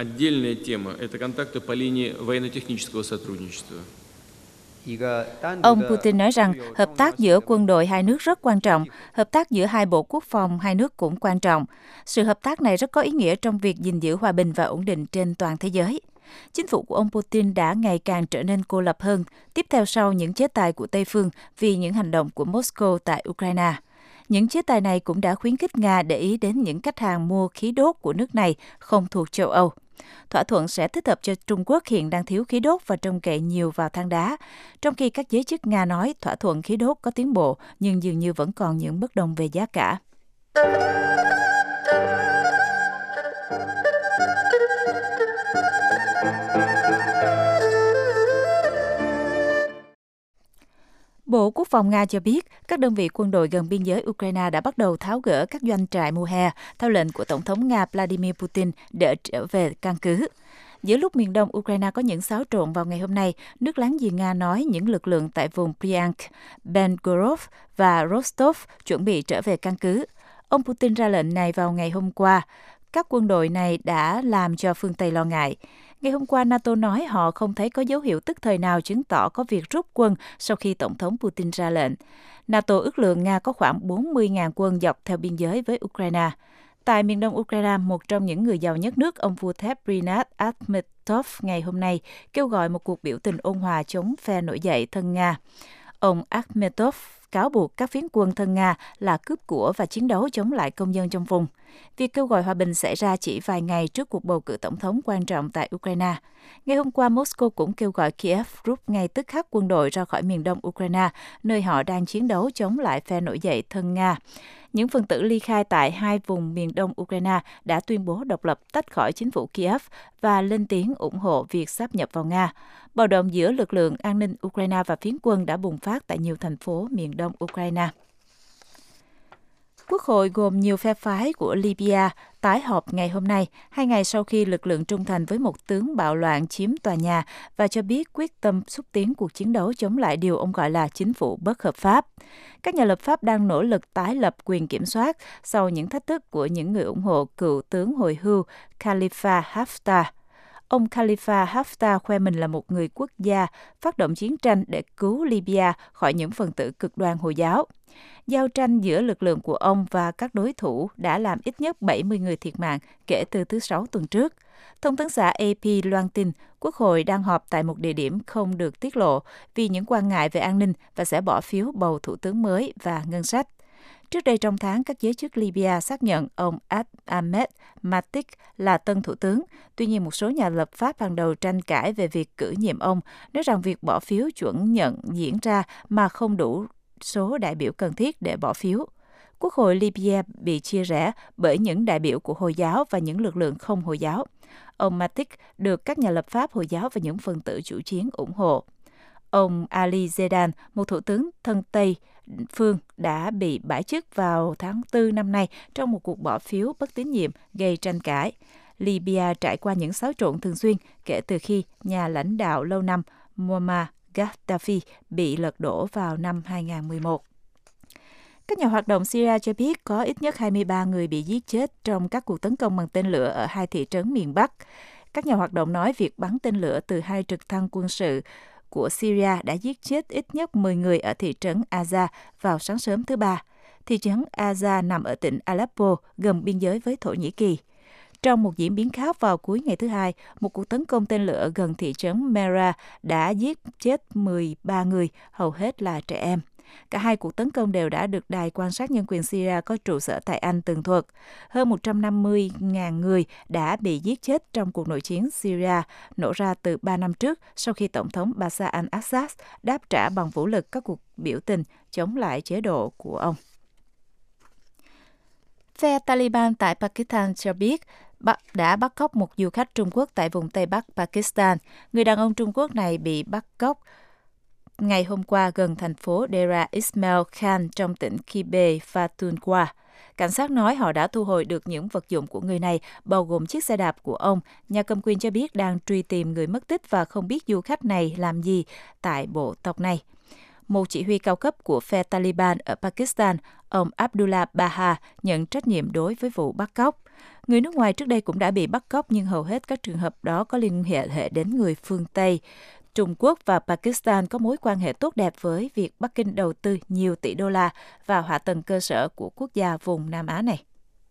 Ông Putin nói rằng hợp tác giữa quân đội hai nước rất quan trọng, hợp tác giữa hai bộ quốc phòng hai nước cũng quan trọng. Sự hợp tác này rất có ý nghĩa trong việc gìn giữ hòa bình và ổn định trên toàn thế giới. Chính phủ của ông Putin đã ngày càng trở nên cô lập hơn, tiếp theo sau những chế tài của Tây phương vì những hành động của Moscow tại Ukraine. Những chế tài này cũng đã khuyến khích Nga để ý đến những khách hàng mua khí đốt của nước này không thuộc châu Âu. Thỏa thuận sẽ thích hợp cho Trung Quốc hiện đang thiếu khí đốt và trông cậy nhiều vào than đá, trong khi các giới chức Nga nói thỏa thuận khí đốt có tiến bộ nhưng dường như vẫn còn những bất đồng về giá cả. Bộ Quốc phòng Nga cho biết các đơn vị quân đội gần biên giới Ukraine đã bắt đầu tháo gỡ các doanh trại mùa hè theo lệnh của Tổng thống Nga Vladimir Putin để trở về căn cứ. Giữa lúc miền đông Ukraine có những xáo trộn vào ngày hôm nay, nước láng giềng Nga nói những lực lượng tại vùng Bryansk, Belgorod và Rostov chuẩn bị trở về căn cứ. Ông Putin ra lệnh này vào ngày hôm qua. Các quân đội này đã làm cho phương Tây lo ngại. Ngày hôm qua, NATO nói họ không thấy có dấu hiệu tức thời nào chứng tỏ có việc rút quân sau khi Tổng thống Putin ra lệnh. NATO ước lượng Nga có khoảng bốn mươi nghìn quân dọc theo biên giới với Ukraine. Tại miền đông Ukraine, một trong những người giàu nhất nước, ông Vyacheslav Akhmetov, ngày hôm nay kêu gọi một cuộc biểu tình ôn hòa chống phe nổi dậy thân Nga. Ông Akhmetov cáo buộc các phiến quân thân Nga là cướp của và chiến đấu chống lại công dân trong vùng. Việc kêu gọi hòa bình xảy ra chỉ vài ngày trước cuộc bầu cử tổng thống quan trọng tại Ukraine. Ngày hôm qua, Moscow cũng kêu gọi Kiev rút ngay tức khắc quân đội ra khỏi miền đông Ukraine, nơi họ đang chiến đấu chống lại phe nổi dậy thân Nga. Những phần tử ly khai tại hai vùng miền đông Ukraine đã tuyên bố độc lập tách khỏi chính phủ Kiev và lên tiếng ủng hộ việc sáp nhập vào Nga. Bạo động giữa lực lượng an ninh Ukraine và phiến quân đã bùng phát tại nhiều thành phố miền đông Ukraine. Quốc hội gồm nhiều phe phái của Libya tái họp ngày hôm nay, hai ngày sau khi lực lượng trung thành với một tướng bạo loạn chiếm tòa nhà và cho biết quyết tâm xúc tiến cuộc chiến đấu chống lại điều ông gọi là chính phủ bất hợp pháp. Các nhà lập pháp đang nỗ lực tái lập quyền kiểm soát sau những thách thức của những người ủng hộ cựu tướng hồi hưu Khalifa Haftar. Ông Khalifa Haftar khoe mình là một người quốc gia phát động chiến tranh để cứu Libya khỏi những phần tử cực đoan Hồi giáo. Giao tranh giữa lực lượng của ông và các đối thủ đã làm ít nhất bảy mươi người thiệt mạng kể từ thứ Sáu tuần trước. Thông tấn xã a pê loan tin Quốc hội đang họp tại một địa điểm không được tiết lộ vì những quan ngại về an ninh và sẽ bỏ phiếu bầu thủ tướng mới và ngân sách. Trước đây trong tháng, các giới chức Libya xác nhận ông Ahmed Matik là tân thủ tướng. Tuy nhiên, một số nhà lập pháp ban đầu tranh cãi về việc cử nhiệm ông, nói rằng việc bỏ phiếu chuẩn nhận diễn ra mà không đủ số đại biểu cần thiết để bỏ phiếu. Quốc hội Libya bị chia rẽ bởi những đại biểu của Hồi giáo và những lực lượng không Hồi giáo. Ông Matik được các nhà lập pháp Hồi giáo và những phần tử chủ chiến ủng hộ. Ông Ali Zedan, một thủ tướng thân Tây phương, đã bị bãi chức vào tháng tư năm nay trong một cuộc bỏ phiếu bất tín nhiệm gây tranh cãi. Libya trải qua những xáo trộn thường xuyên kể từ khi nhà lãnh đạo lâu năm Muammar Gaddafi bị lật đổ vào năm hai không một một. Các nhà hoạt động Syria cho biết có ít nhất hai mươi ba người bị giết chết trong các cuộc tấn công bằng tên lửa ở hai thị trấn miền Bắc. Các nhà hoạt động nói việc bắn tên lửa từ hai trực thăng quân sự của Syria đã giết chết ít nhất mười người ở thị trấn Aza vào sáng sớm thứ Ba. Thị trấn Aza nằm ở tỉnh Aleppo, gần biên giới với Thổ Nhĩ Kỳ. Trong một diễn biến khác vào cuối ngày thứ Hai, một cuộc tấn công tên lửa gần thị trấn Mera đã giết chết mười ba người, hầu hết là trẻ em. Cả hai cuộc tấn công đều đã được Đài quan sát nhân quyền Syria có trụ sở tại Anh tường thuật. Hơn một trăm năm mươi nghìn người đã bị giết chết trong cuộc nội chiến Syria nổ ra từ ba năm trước sau khi Tổng thống Bashar al-Assad đáp trả bằng vũ lực các cuộc biểu tình chống lại chế độ của ông. Phe Taliban tại Pakistan cho biết đã bắt cóc một du khách Trung Quốc tại vùng Tây Bắc Pakistan. Người đàn ông Trung Quốc này bị bắt cóc ngày hôm qua gần thành phố Dera Ismail Khan trong tỉnh Khyber Pakhtunkhwa. Cảnh sát nói họ đã thu hồi được những vật dụng của người này, bao gồm chiếc xe đạp của ông. Nhà cầm quyền cho biết đang truy tìm người mất tích và không biết du khách này làm gì tại bộ tộc này. Một chỉ huy cao cấp của phe Taliban ở Pakistan, ông Abdullah Baha, nhận trách nhiệm đối với vụ bắt cóc. Người nước ngoài trước đây cũng đã bị bắt cóc nhưng hầu hết các trường hợp đó có liên hệ hệ đến người phương Tây. Trung Quốc và Pakistan có mối quan hệ tốt đẹp với việc Bắc Kinh đầu tư nhiều tỷ đô la vào hạ tầng cơ sở của quốc gia vùng Nam Á này.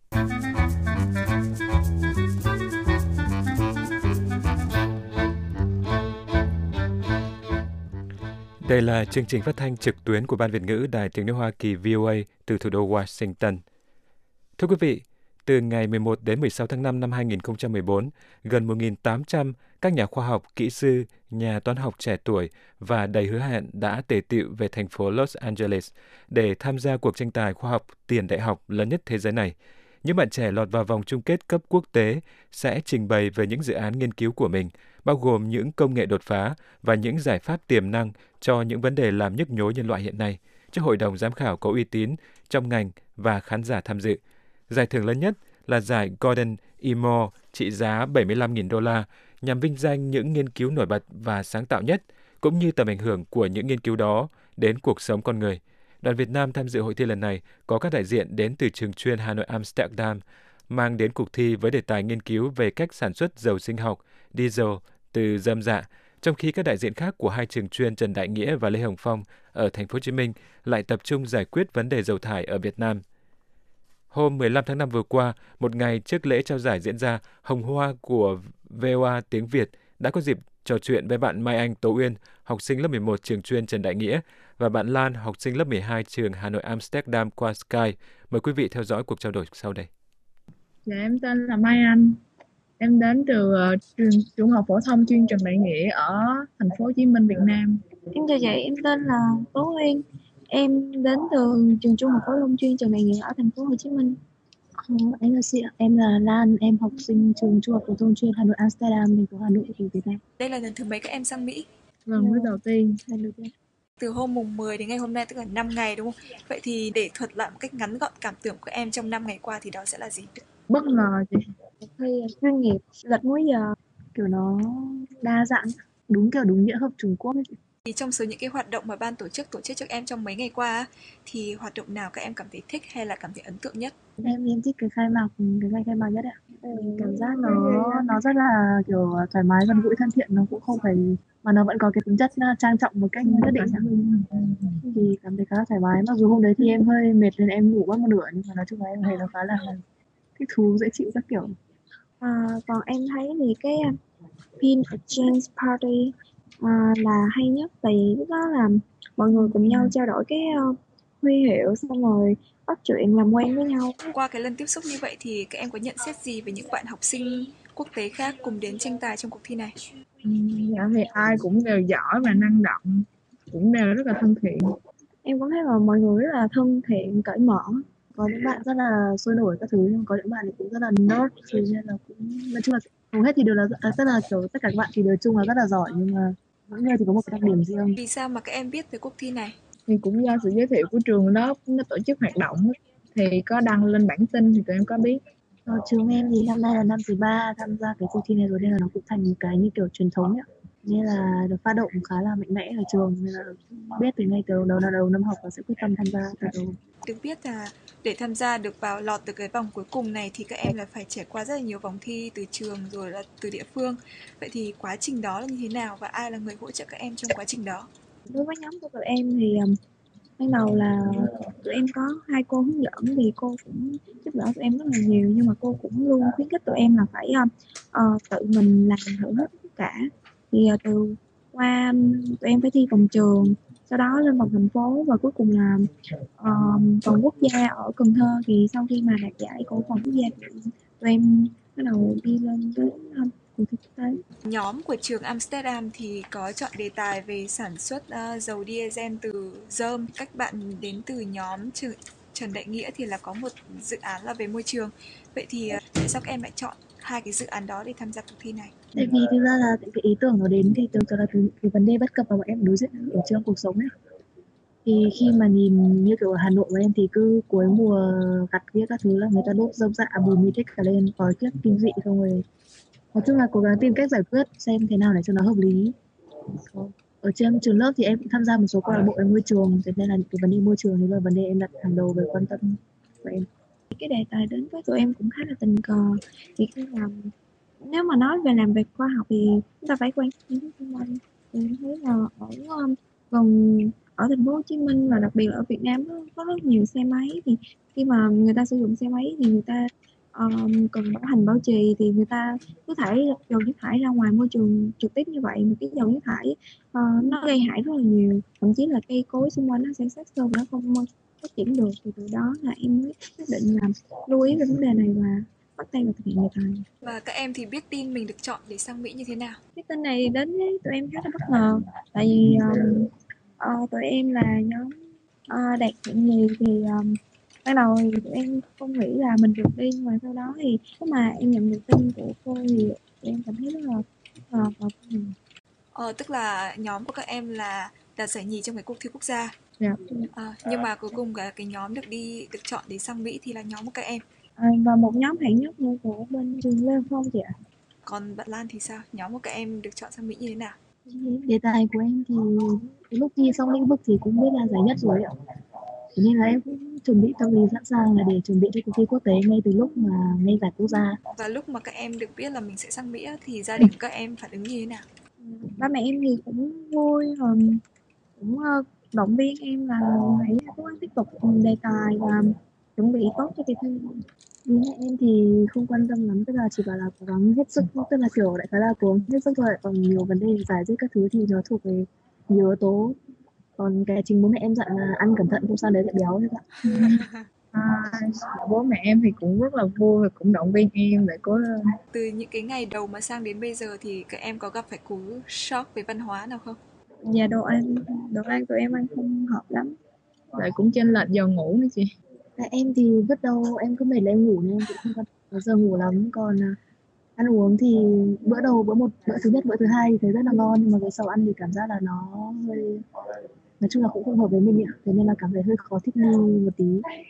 Đây là chương trình phát thanh trực tuyến của Ban Việt ngữ Đài Tiếng nói Hoa Kỳ V O A từ thủ đô Washington. Thưa quý vị, từ ngày mười một đến mười sáu tháng năm năm hai nghìn không trăm mười bốn, gần một nghìn tám trăm các nhà khoa học, kỹ sư, nhà toán học trẻ tuổi và đầy hứa hẹn đã tề tựu về thành phố Los Angeles để tham gia cuộc tranh tài khoa học tiền đại học lớn nhất thế giới này. Những bạn trẻ lọt vào vòng chung kết cấp quốc tế sẽ trình bày về những dự án nghiên cứu của mình, bao gồm những công nghệ đột phá và những giải pháp tiềm năng cho những vấn đề làm nhức nhối nhân loại hiện nay, cho hội đồng giám khảo có uy tín trong ngành và khán giả tham dự. Giải thưởng lớn nhất là giải Golden Emo trị giá bảy mươi lăm nghìn đô la nhằm vinh danh những nghiên cứu nổi bật và sáng tạo nhất, cũng như tầm ảnh hưởng của những nghiên cứu đó đến cuộc sống con người. Đoàn Việt Nam tham dự hội thi lần này có các đại diện đến từ trường chuyên Hà Nội Amsterdam, mang đến cuộc thi với đề tài nghiên cứu về cách sản xuất dầu sinh học, diesel, từ rơm rạ, trong khi các đại diện khác của hai trường chuyên Trần Đại Nghĩa và Lê Hồng Phong ở thành phố Hồ Chí Minh lại tập trung giải quyết vấn đề dầu thải ở Việt Nam. Hôm mười lăm tháng năm vừa qua, một ngày trước lễ trao giải diễn ra, Hồng Hoa của vê o a tiếng Việt đã có dịp trò chuyện với bạn Mai Anh Tố Uyên, học sinh lớp mười một trường chuyên Trần Đại Nghĩa, và bạn Lan, học sinh lớp mười hai trường Hà Nội Amsterdam qua Skype. Mời quý vị theo dõi cuộc trao đổi sau đây. Dạ, em tên là Mai Anh. Em đến từ uh, trường trung học phổ thông chuyên Trần Đại Nghĩa ở thành phố Hồ Chí Minh, Việt Nam. Em chào chị, em tên là Tố Uyên. Em đến từ trường trung học phổ thông chuyên Trần Đại Nghĩa ở thành phố Hồ Chí Minh. Ờ, em là em là Lan, em học sinh trường trung học phổ thông chuyên Hà Nội Amsterdam, thành phố Hà Nội, của Việt Nam. Đây là lần thứ mấy các em sang Mỹ? Lần thứ đầu tiên. Lần đầu tiên. từ hôm mùng mười đến ngày hôm nay, tức là năm ngày đúng không? Vậy thì để thuật lại một cách ngắn gọn cảm tưởng của em trong năm ngày qua thì đó sẽ là gì? Bất ngờ chị. Thi chuyên nghiệp, lệch múi giờ, kiểu nó đa dạng, đúng kiểu đúng nghĩa hợp Trung Quốc ấy chị. Thì trong số những cái hoạt động mà ban tổ chức tổ chức cho em trong mấy ngày qua thì hoạt động nào các em cảm thấy thích hay là cảm thấy ấn tượng nhất? Em em thích cái khai mạc, cái ngày khai mạc nhất ạ. Cảm giác nó nó rất là kiểu thoải mái, gần gũi, thân thiện, nó cũng không phải mà nó vẫn có cái tính chất trang trọng một cách nhất định. Thì cảm thấy khá là thoải mái. Mặc dù hôm đấy thì em hơi mệt nên em ngủ mất một nửa, nhưng mà nói chung là em thấy nó khá là thích thú, dễ chịu các kiểu. À, còn em thấy thì cái Pin Exchange Party à, là hay nhất, vì lúc đó là mọi người cùng nhau trao đổi cái uh, huy hiệu, xong rồi bắt chuyện làm quen với nhau. Qua cái lần tiếp xúc như vậy thì các em có nhận xét gì về những bạn học sinh quốc tế khác cùng đến tranh tài trong cuộc thi này? Ừ, dạ thì ai cũng đều giỏi và năng động, cũng đều rất là thân thiện. Em cũng thấy là mọi người rất là thân thiện, cởi mở. Có những bạn rất là sôi nổi các thứ, nhưng có những bạn thì cũng rất là nerd, thì nên là cũng nói chung là hầu hết thì đều là rất là kiểu tất cả các bạn thì đều chung là rất là giỏi, nhưng mà mỗi người thì có một cái đặc điểm riêng. Vì sao mà các em biết về cuộc thi này? Thì cũng do sự giới thiệu của trường lớp nó tổ chức hoạt động thì có đăng lên bản tin thì tụi em có biết. Ờ, trường em thì năm nay là năm thứ ba tham gia cái cuộc thi này rồi, nên là nó cũng thành một cái như kiểu truyền thống ấy. Nên là được phát động khá là mạnh mẽ ở trường, nên là biết từ ngay từ đầu đầu, đầu năm học và sẽ quyết tâm tham gia từ đầu. Được biết là để tham gia được vào lọt từ cái vòng cuối cùng này thì các em là phải trải qua rất là nhiều vòng thi từ trường rồi là từ địa phương. Vậy thì quá trình đó là như thế nào và ai là người hỗ trợ các em trong quá trình đó? Đối với nhóm của tụi em thì um, ban đầu là tụi em có hai cô hướng dẫn, thì cô cũng giúp đỡ tụi em rất là nhiều, nhưng mà cô cũng luôn khuyến khích tụi em là phải uh, tự mình làm thử hết tất cả. Thì uh, từ qua um, tụi em phải thi vòng trường, sau đó lên vòng thành phố và cuối cùng là uh, vòng quốc gia ở Cần Thơ. Thì sau khi mà đạt giải của vòng quốc gia, tụi em bắt đầu đi lên tới um, cuộc thi quốc tế. Nhóm của trường Amsterdam thì có chọn đề tài về sản xuất uh, dầu diesel từ rơm. Các bạn đến từ nhóm trường Trần Đại Nghĩa thì là có một dự án là về môi trường. Vậy thì uh, tại sao các em lại chọn hai cái dự án đó để tham gia cuộc thi này? Tại vì thực ra là cái ý tưởng nó đến thì tưởng là từ cái vấn đề bất cập mà bọn em đối diện ở trong cuộc sống ấy. Thì khi mà nhìn như kiểu ở Hà Nội của em thì cứ cuối mùa gặt kia các thứ là người ta đốt rơm rạ mùi mì thích cả lên, khói kiếp kinh dị, xong rồi nói chung là cố gắng tìm cách giải quyết xem thế nào để cho nó hợp lý. Ở trên trường lớp thì em cũng tham gia một số câu lạc bộ về môi trường, thế nên là những cái vấn đề môi trường thì là vấn đề em đặt hàng đầu về quan tâm của em. Cái đề tài đến với tụi em cũng khá là tình cờ, thì khi mà nếu mà nói về làm việc khoa học thì chúng ta phải quan tâm đến xung quanh. Em thấy là ở gần ở thành phố Hồ Chí Minh và đặc biệt là ở Việt Nam có rất nhiều xe máy, thì khi mà người ta sử dụng xe máy thì người ta um, cần bảo hành bảo trì, thì người ta cứ thải dầu chất thải ra ngoài môi trường trực tiếp như vậy, mà cái dầu chất thải uh, nó gây hại rất là nhiều, thậm chí là cây cối xung quanh nó sẽ sát sơ và nó không phát triển được. Thì từ đó là em mới quyết định là lưu ý về vấn đề này và bắt tay vào thực hiện đề tài. Và các em thì biết tin mình được chọn để sang Mỹ như thế nào? Cái tin này đến với tụi em khá là bất ngờ, tại vì um, uh, tụi em là nhóm uh, đạt hạng nhì, thì um, ban đầu thì tụi em không nghĩ là mình được đi, nhưng mà sau đó thì lúc mà em nhận được tin của cô thì tụi em cảm thấy rất là uh, vào mình. Ờ, tức là nhóm của các em là đạt giải nhì trong cái cuộc thi quốc gia. Yeah. À, nhưng mà cuối cùng cái, cái nhóm được đi được chọn để sang Mỹ thì là nhóm của các em. À, và một nhóm hạng nhất nữa của bên trường Lê Phong chị ạ. Còn bạn Lan thì sao? Nhóm của các em được chọn sang Mỹ như thế nào? Đề tài của em thì lúc thi xong lĩnh vực thì cũng biết là giải nhất rồi ạ. Thế nên là em cũng chuẩn bị tâm lý sẵn sàng là để chuẩn bị cho cuộc thi quốc tế ngay từ lúc mà ngay giải quốc gia. Và lúc mà các em được biết là mình sẽ sang Mỹ thì gia đình các em phản ứng như thế nào? Ba mẹ em thì cũng vui, rồi cũng động viên em là hãy cố gắng tiếp tục đề tài và chuẩn bị tốt cho kỳ thi. Nhưng em thì không quan tâm lắm, tức là chỉ bảo là cố gắng hết sức, tức là kiểu đại khái là cố gắng hết sức thôi. Còn nhiều vấn đề giải quyết các thứ thì nó thuộc về nhiều yếu tố. Còn cái chính bố mẹ em dặn là ăn cẩn thận không sao đấy lại béo thôi ạ. À, bố mẹ em thì cũng rất là vui và cũng động viên em để cố lên. Từ những cái ngày đầu mà sang đến bây giờ thì các em có gặp phải cú shock về văn hóa nào không? Dạ đồ ăn, đồ ăn tụi em ăn không hợp lắm. Lại cũng chênh lệch giờ ngủ nữa chị. Tại em thì vứt đâu em cứ mệt là em ngủ nên em cũng không có có giờ ngủ lắm. Còn ăn uống thì bữa đầu, bữa một, bữa thứ nhất, bữa thứ hai thì thấy rất là ngon, nhưng mà cái sau ăn thì cảm giác là nó hơi nói chung là cũng không hợp với mình ạ, thế nên là cảm thấy hơi khó thích nghi một tí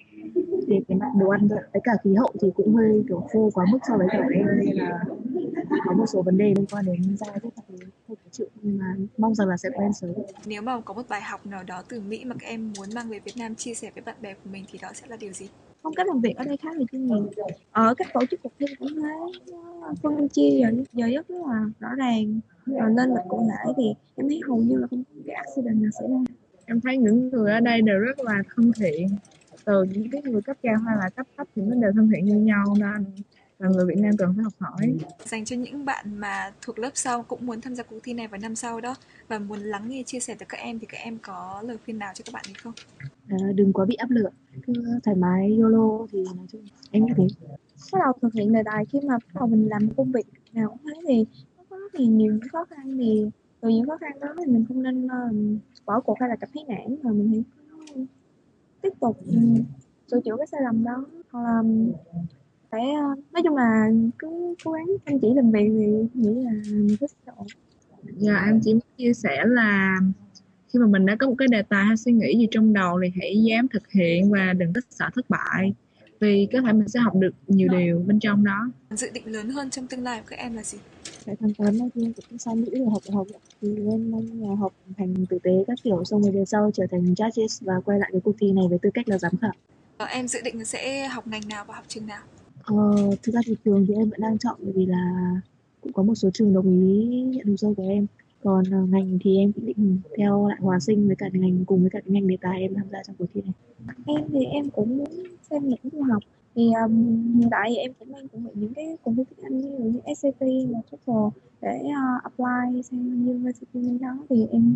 về cái mặt đồ ăn. Với cả khí hậu thì cũng hơi kiểu khô quá mức so với cả em, nên là có một số vấn đề liên quan đến da rất là hơi khó chịu, nhưng mà mong rằng là sẽ quen sớm. Nếu mà có một bài học nào đó từ Mỹ mà các em muốn mang về Việt Nam chia sẻ với bạn bè của mình thì đó sẽ là điều gì? Phong cách làm việc ở đây khá là chuyên nghiệp. Ở cách tổ chức cuộc thi cũng thế, phân chia giờ, giờ giấc rất là rõ ràng, rồi lên lịch cụ thể thì em thấy hầu như là không có cái accident nào xảy ra. Em thấy những người ở đây đều rất là thân thiện, từ những cái người cấp cao hay là cấp thấp thì nó đều thân thiện như nhau, nên là người Việt Nam cần phải học hỏi. Dành cho những bạn mà thuộc lớp sau cũng muốn tham gia cuộc thi này vào năm sau đó và muốn lắng nghe chia sẻ từ các em thì các em có lời khuyên nào cho các bạn hay không? À, đừng quá bị áp lực, cứ thoải mái YOLO thì nói chung em như thế. Bắt đầu thực hiện đề tài khi mà bắt đầu mình làm công việc nào cũng thế thì nó có thì nhiều những khó khăn, thì từ những khó khăn đó thì mình không nên uh, bỏ cuộc hay là cảm thấy nản, mà mình hãy tiếp tục um, sửa chữa cái sai lầm đó, hoặc là phải uh, nói chung là cứ cố gắng chăm chỉ làm việc thì nghĩ là mình cứ sẽ ổn. Dạ em chỉ muốn chia sẻ là khi mà mình đã có một cái đề tài hay suy nghĩ gì trong đầu thì hãy dám thực hiện và đừng có sợ thất bại, vì có thể mình sẽ học được nhiều điều bên trong đó. Dự định lớn hơn trong tương lai của các em là gì? Tại thằng Tuấn nói riêng cũng sau Mỹ rồi học đại học thì em mong là học thành tử tế các kiểu, xong rồi về sau trở thành judges và quay lại cái cuộc thi này với tư cách là giám khảo. Ờ, em dự định sẽ học ngành nào và học trường nào? Ờ, thực ra thì trường thì em vẫn đang chọn, bởi vì là cũng có một số trường đồng ý nhận hồ sơ của em. Còn uh, ngành thì em cũng định theo lại hòa sinh với cả ngành cùng với cả ngành đề tài em tham gia trong cuộc thi này. Em thì em cũng muốn xem những du học. Thì um, hiện tại thì em cũng đang chuẩn bị những cái cuộc thi tiếng Anh như, như ét a tê và TOEFL để uh, apply sang university bên đó. Thì em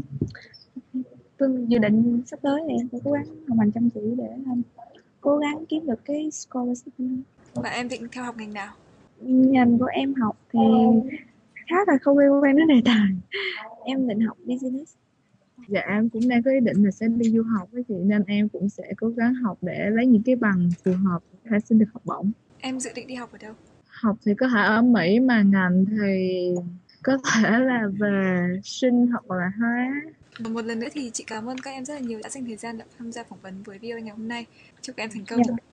tương dự định sắp tới thì em sẽ cố gắng học hành chăm chỉ để um, cố gắng kiếm được cái scholarship. Và em định theo học ngành nào? Ngành của em học thì khá là không liên quan đến đề tài. Em định học business. Dạ em cũng đang có ý định là sẽ đi du học với chị, nên em cũng sẽ cố gắng học để lấy những cái bằng phù hợp để xin được học bổng. Em dự định đi học ở đâu? Học thì có thể ở Mỹ, mà ngành thì có thể là về sinh hoặc là hóa. Và một lần nữa thì chị cảm ơn các em rất là nhiều đã dành thời gian đã tham gia phỏng vấn với vê o a ngày hôm nay. Chúc các em thành công. Yeah.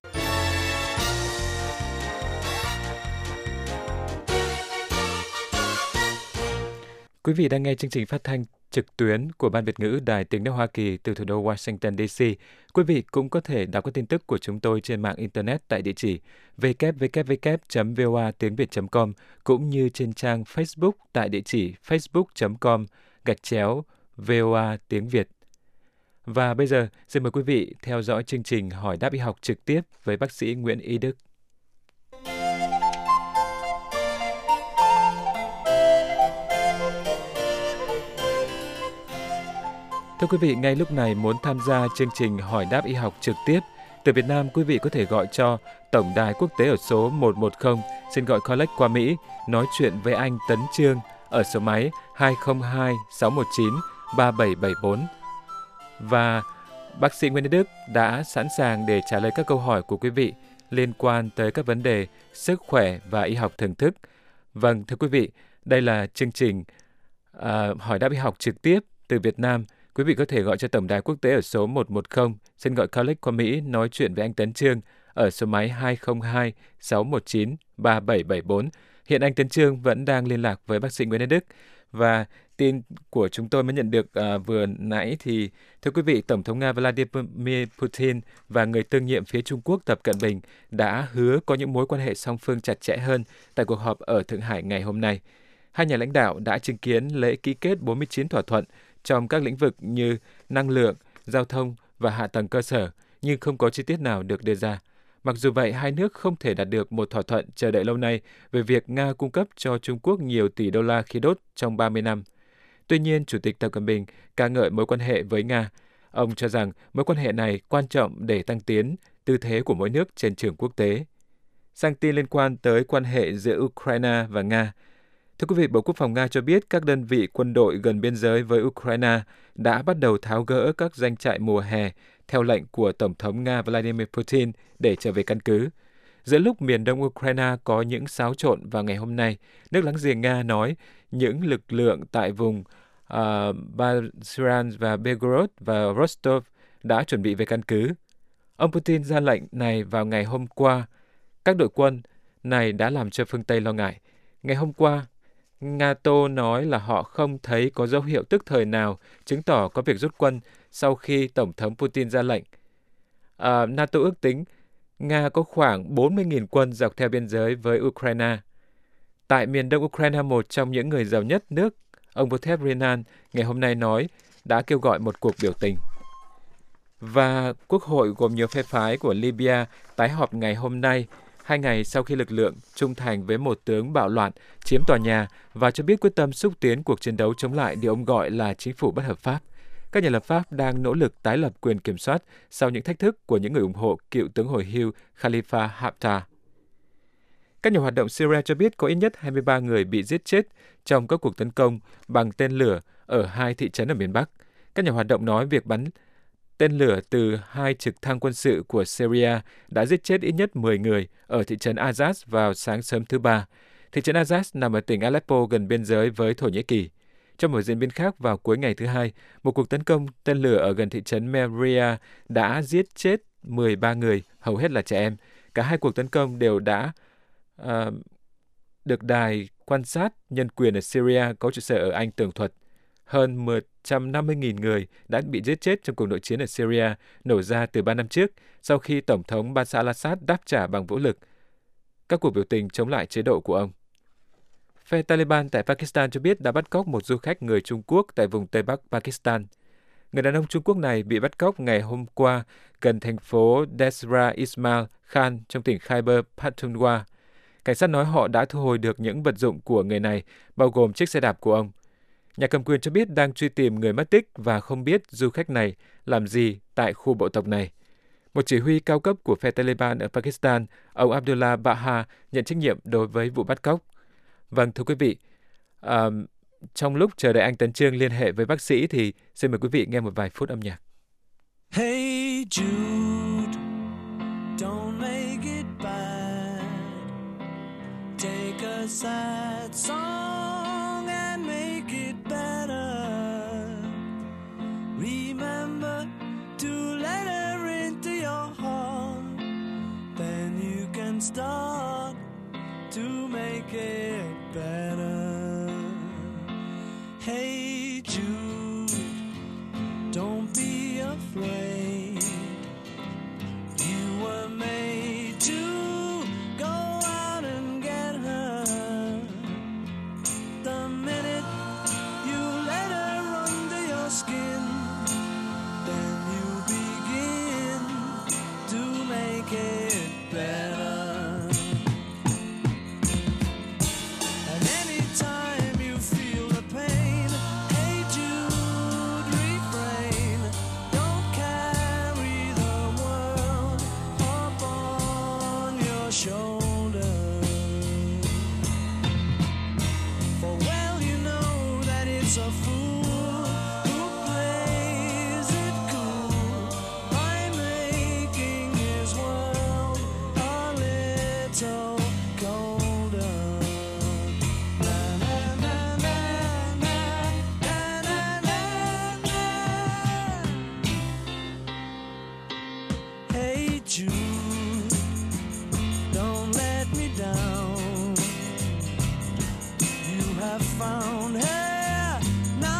Quý vị đang nghe chương trình phát thanh trực tuyến của Ban Việt ngữ Đài Tiếng nói Hoa Kỳ từ thủ đô Washington đê xê. Quý vị cũng có thể đọc các tin tức của chúng tôi trên mạng Internet tại địa chỉ w w w chấm v o a tiếng việt chấm com cũng như trên trang Facebook tại địa chỉ facebook chấm com gạch chéo voa tiếng Việt. Và bây giờ, xin mời quý vị theo dõi chương trình Hỏi đáp y học trực tiếp với bác sĩ Nguyễn Y Đức. Thưa quý vị, ngay lúc này muốn tham gia chương trình Hỏi đáp y học trực tiếp từ Việt Nam, quý vị có thể gọi cho Tổng đài quốc tế ở số một một không, xin gọi Collect qua Mỹ, nói chuyện với anh Tấn Trương ở số máy hai không hai sáu một chín ba bảy bảy bốn. Và bác sĩ Nguyễn Đức đã sẵn sàng để trả lời các câu hỏi của quý vị liên quan tới các vấn đề sức khỏe và y học thưởng thức. Vâng, thưa quý vị, đây là chương trình uh, Hỏi đáp y học trực tiếp từ Việt Nam. Quý vị có thể gọi cho Tổng đài quốc tế ở số một một không, xin gọi Collect qua Mỹ, nói chuyện với anh Tấn Trương ở số máy hai không hai sáu một chín ba bảy bảy bốn. Hiện anh Tấn Trương vẫn đang liên lạc với bác sĩ Nguyễn Đức. Và tin của chúng tôi mới nhận được uh, vừa nãy thì, thưa quý vị, Tổng thống Nga Vladimir Putin và người tương nhiệm phía Trung Quốc Tập Cận Bình đã hứa có những mối quan hệ song phương chặt chẽ hơn tại cuộc họp ở Thượng Hải ngày hôm nay. Hai nhà lãnh đạo đã chứng kiến lễ ký kết bốn mươi chín thỏa thuận trong các lĩnh vực như năng lượng, giao thông và hạ tầng cơ sở, nhưng không có chi tiết nào được đưa ra. Mặc dù vậy, hai nước không thể đạt được một thỏa thuận chờ đợi lâu nay về việc Nga cung cấp cho Trung Quốc nhiều tỷ đô la khí đốt trong ba mươi năm. Tuy nhiên, Chủ tịch Tập Cận Bình ca ngợi mối quan hệ với Nga. Ông cho rằng mối quan hệ này quan trọng để tăng tiến tư thế của mỗi nước trên trường quốc tế. Sang tin liên quan tới quan hệ giữa Ukraine và Nga. Thưa quý vị, Bộ Quốc phòng Nga cho biết các đơn vị quân đội gần biên giới với Ukraine đã bắt đầu tháo gỡ các doanh trại mùa hè theo lệnh của Tổng thống Nga Vladimir Putin để trở về căn cứ. Giữa lúc miền đông Ukraine có những xáo trộn vào ngày hôm nay, nước láng giềng Nga nói những lực lượng tại vùng uh, Baziran và Belgorod và Rostov đã chuẩn bị về căn cứ. Ông Putin ra lệnh này vào ngày hôm qua. Các đội quân này đã làm cho phương Tây lo ngại. Ngày hôm qua, NATO nói là họ không thấy có dấu hiệu tức thời nào chứng tỏ có việc rút quân sau khi Tổng thống Putin ra lệnh. À, NATO ước tính Nga có khoảng bốn mươi nghìn quân dọc theo biên giới với Ukraine. Tại miền đông Ukraine, một trong những người giàu nhất nước, ông Votep Renan, ngày hôm nay nói đã kêu gọi một cuộc biểu tình. Và Quốc hội gồm nhiều phe phái của Libya tái họp ngày hôm nay, hai ngày sau khi lực lượng trung thành với một tướng bạo loạn chiếm tòa nhà và cho biết quyết tâm xúc tiến cuộc chiến đấu chống lại điều ông gọi là chính phủ bất hợp pháp. Các nhà lập pháp đang nỗ lực tái lập quyền kiểm soát sau những thách thức của những người ủng hộ cựu tướng hồi hưu Khalifa Haftar. Các nhà hoạt động Syria cho biết có ít nhất hai mươi ba người bị giết chết trong các cuộc tấn công bằng tên lửa ở hai thị trấn ở miền Bắc. Các nhà hoạt động nói việc bắn tên lửa từ hai trực thăng quân sự của Syria đã giết chết ít nhất mười người ở thị trấn Azaz vào sáng sớm thứ Ba. Thị trấn Azaz nằm ở tỉnh Aleppo gần biên giới với Thổ Nhĩ Kỳ. Trong một diễn biến khác, vào cuối ngày thứ Hai, một cuộc tấn công tên lửa ở gần thị trấn Meria đã giết chết mười ba người, hầu hết là trẻ em. Cả hai cuộc tấn công đều đã uh, được đài quan sát nhân quyền ở Syria có trụ sở ở Anh tường thuật. Hơn một trăm năm mươi nghìn người đã bị giết chết trong cuộc nội chiến ở Syria nổ ra từ ba năm trước sau khi Tổng thống Bashar al-Assad đáp trả bằng vũ lực các cuộc biểu tình chống lại chế độ của ông. Phe Taliban tại Pakistan cho biết đã bắt cóc một du khách người Trung Quốc tại vùng Tây Bắc Pakistan. Người đàn ông Trung Quốc này bị bắt cóc ngày hôm qua gần thành phố Desra Ismail Khan trong tỉnh Khyber Pakhtunkhwa. Cảnh sát nói họ đã thu hồi được những vật dụng của người này, bao gồm chiếc xe đạp của ông. Nhà cầm quyền cho biết đang truy tìm người mất tích và không biết du khách này làm gì tại khu bộ tộc này. Một chỉ huy cao cấp của phe Taliban ở Pakistan, ông Abdullah Baha, nhận trách nhiệm đối với vụ bắt cóc. Vâng, thưa quý vị, um, trong lúc chờ đợi anh Tấn Chương liên hệ với bác sĩ thì xin mời quý vị nghe một vài phút âm nhạc. Hey Jude, don't make it bad. Take a sad song and make it better. Remember to let her into your heart. Then you can start to make it better. Hey Jude, don't be afraid. You were made to go out and get her. The minute you let her under your skin, then you begin to make it better. Found her, now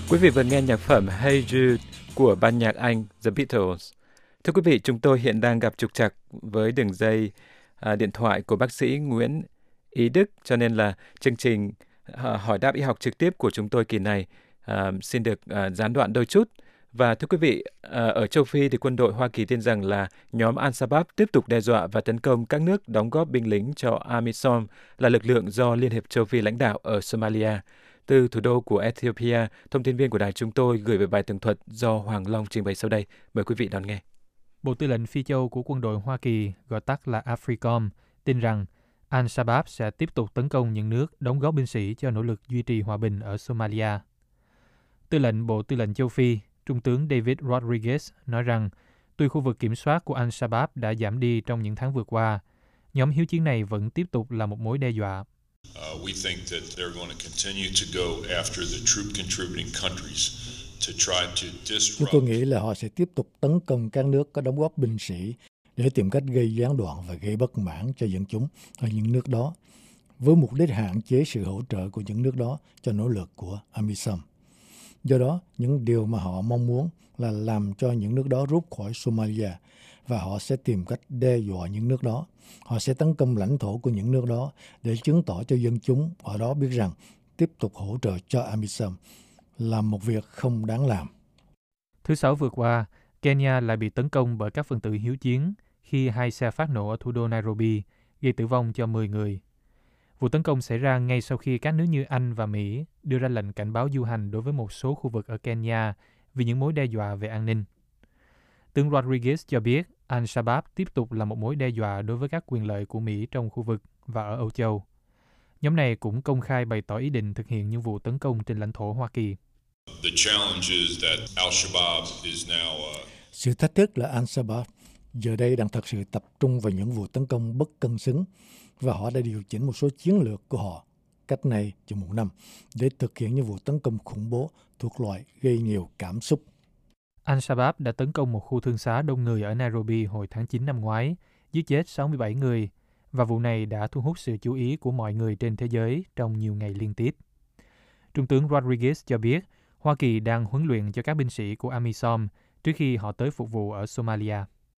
Quý vị vừa nghe nhạc phẩm Hey Jude của ban nhạc Anh The Beatles. Thưa quý vị, chúng tôi hiện đang gặp trục trặc với đường dây à, điện thoại của bác sĩ Nguyễn Ý Đức, cho nên là chương trình à, hỏi đáp y học trực tiếp của chúng tôi kỳ này à, xin được à, gián đoạn đôi chút. Và thưa quý vị, à, ở châu Phi thì quân đội Hoa Kỳ tin rằng là nhóm Al-Shabaab tiếp tục đe dọa và tấn công các nước đóng góp binh lính cho AMISOM, là lực lượng do Liên hiệp châu Phi lãnh đạo ở Somalia. Từ thủ đô của Ethiopia, thông tin viên của đài chúng tôi gửi về bài tường thuật do Hoàng Long trình bày sau đây. Mời quý vị đón nghe. Bộ Tư lệnh Phi Châu của quân đội Hoa Kỳ, gọi tắt là AFRICOM, tin rằng Al-Shabaab sẽ tiếp tục tấn công những nước đóng góp binh sĩ cho nỗ lực duy trì hòa bình ở Somalia. Tư lệnh Bộ Tư lệnh Châu Phi, Trung tướng David Rodriguez nói rằng, tuy khu vực kiểm soát của Al-Shabaab đã giảm đi trong những tháng vừa qua, nhóm hiếu chiến này vẫn tiếp tục là một mối đe dọa. Uh, we think that they're going to continue to go after the troop contributing countries to try to disrupt. Chúng tôi nghĩ là họ sẽ tiếp tục tấn công các nước có đóng góp binh sĩ để tìm cách gây gián đoạn và gây bất mãn cho dân chúng ở những nước đó, với mục đích hạn chế sự hỗ trợ của những nước đó cho nỗ lực của AMISOM. Do đó, những điều mà họ mong muốn là làm cho những nước đó rút khỏi Somalia, và họ sẽ tìm cách đe dọa những nước đó. Họ sẽ tấn công lãnh thổ của những nước đó để chứng tỏ cho dân chúng ở đó biết rằng tiếp tục hỗ trợ cho AMISOM là một việc không đáng làm. Thứ Sáu vừa qua, Kenya lại bị tấn công bởi các phần tử hiếu chiến khi hai xe phát nổ ở thủ đô Nairobi, gây tử vong cho mười người. Vụ tấn công xảy ra ngay sau khi các nước như Anh và Mỹ đưa ra lệnh cảnh báo du hành đối với một số khu vực ở Kenya vì những mối đe dọa về an ninh. Tướng Rodriguez cho biết Al-Shabaab tiếp tục là một mối đe dọa đối với các quyền lợi của Mỹ trong khu vực và ở Âu Châu. Nhóm này cũng công khai bày tỏ ý định thực hiện những vụ tấn công trên lãnh thổ Hoa Kỳ. Sự thách thức là Al-Shabaab giờ đây đang thật sự tập trung vào những vụ tấn công bất cân xứng, và họ đã điều chỉnh một số chiến lược của họ cách này chừng một năm để thực hiện những vụ tấn công khủng bố thuộc loại gây nhiều cảm xúc. Al-Shabaab đã tấn công một khu thương xá đông người ở Nairobi hồi tháng chín năm ngoái, giết chết sáu mươi bảy người, và vụ này đã thu hút sự chú ý của mọi người trên thế giới trong nhiều ngày liên tiếp. Trung tướng Rodriguez cho biết Hoa Kỳ đang huấn luyện cho các binh sĩ của AMISOM trước khi họ tới phục vụ ở Somalia.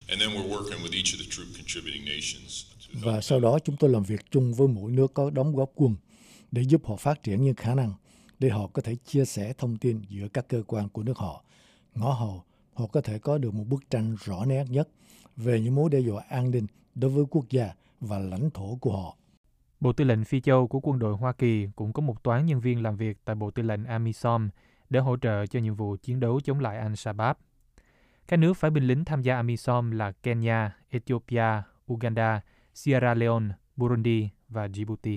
Và sau đó chúng tôi làm việc chung với mỗi nước có đóng góp quân để giúp họ phát triển những khả năng để họ có thể chia sẻ thông tin giữa các cơ quan của nước họ. Ngõ hầu, họ có thể có được một bức tranh rõ nét nhất về những mối đe dọa an ninh đối với quốc gia và lãnh thổ của họ. Bộ Tư lệnh Phi Châu của quân đội Hoa Kỳ cũng có một toán nhân viên làm việc tại Bộ Tư lệnh AMISOM để hỗ trợ cho nhiệm vụ chiến đấu chống lại Al-Shabaab. Các nước phái binh lính tham gia AMISOM là Kenya, Ethiopia, Uganda, Sierra Leone, Burundi và Djibouti.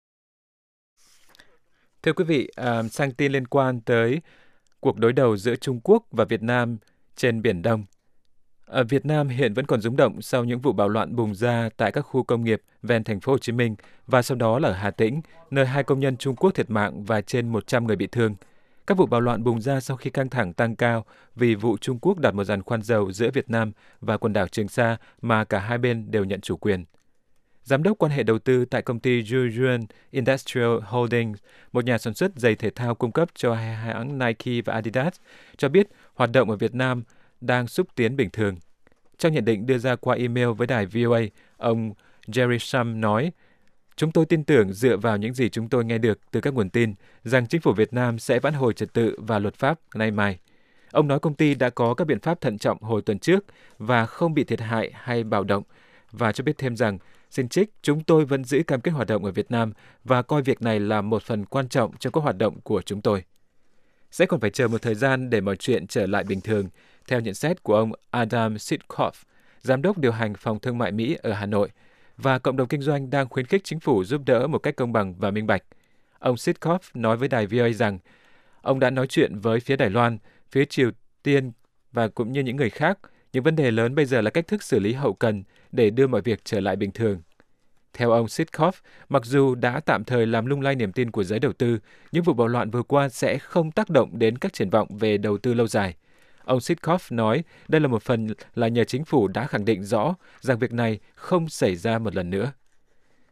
Thưa quý vị, à, sang tin liên quan tới cuộc đối đầu giữa Trung Quốc và Việt Nam trên Biển Đông. Ở Việt Nam hiện vẫn còn rúng động sau những vụ bạo loạn bùng ra tại các khu công nghiệp ven thành phố Hồ Chí Minh và sau đó là ở Hà Tĩnh, nơi hai công nhân Trung Quốc thiệt mạng và trên một trăm người bị thương. Các vụ bạo loạn bùng ra sau khi căng thẳng tăng cao vì vụ Trung Quốc đặt một giàn khoan dầu giữa Việt Nam và quần đảo Trường Sa mà cả hai bên đều nhận chủ quyền. Giám đốc quan hệ đầu tư tại công ty Zhujian Industrial Holdings, một nhà sản xuất giày thể thao cung cấp cho hai hãng Nike và Adidas, cho biết hoạt động ở Việt Nam đang xúc tiến bình thường. Trong nhận định đưa ra qua email với đài vê o a, ông Jerry Shum nói, chúng tôi tin tưởng dựa vào những gì chúng tôi nghe được từ các nguồn tin rằng chính phủ Việt Nam sẽ vãn hồi trật tự và luật pháp nay mai. Ông nói công ty đã có các biện pháp thận trọng hồi tuần trước và không bị thiệt hại hay bạo động, và cho biết thêm rằng, xin trích, chúng tôi vẫn giữ cam kết hoạt động ở Việt Nam và coi việc này là một phần quan trọng trong các hoạt động của chúng tôi. Sẽ còn phải chờ một thời gian để mọi chuyện trở lại bình thường, theo nhận xét của ông Adam Sitkoff, giám đốc điều hành phòng thương mại Mỹ ở Hà Nội, và cộng đồng kinh doanh đang khuyến khích chính phủ giúp đỡ một cách công bằng và minh bạch. Ông Sitkoff nói với đài vê o a rằng, ông đã nói chuyện với phía Đài Loan, phía Triều Tiên và cũng như những người khác. Những vấn đề lớn bây giờ là cách thức xử lý hậu cần để đưa mọi việc trở lại bình thường. Theo ông Sitkoff, mặc dù đã tạm thời làm lung lay niềm tin của giới đầu tư, những vụ bạo loạn vừa qua sẽ không tác động đến các triển vọng về đầu tư lâu dài. Ông Sitkoff nói đây là một phần là nhờ chính phủ đã khẳng định rõ rằng việc này không xảy ra một lần nữa.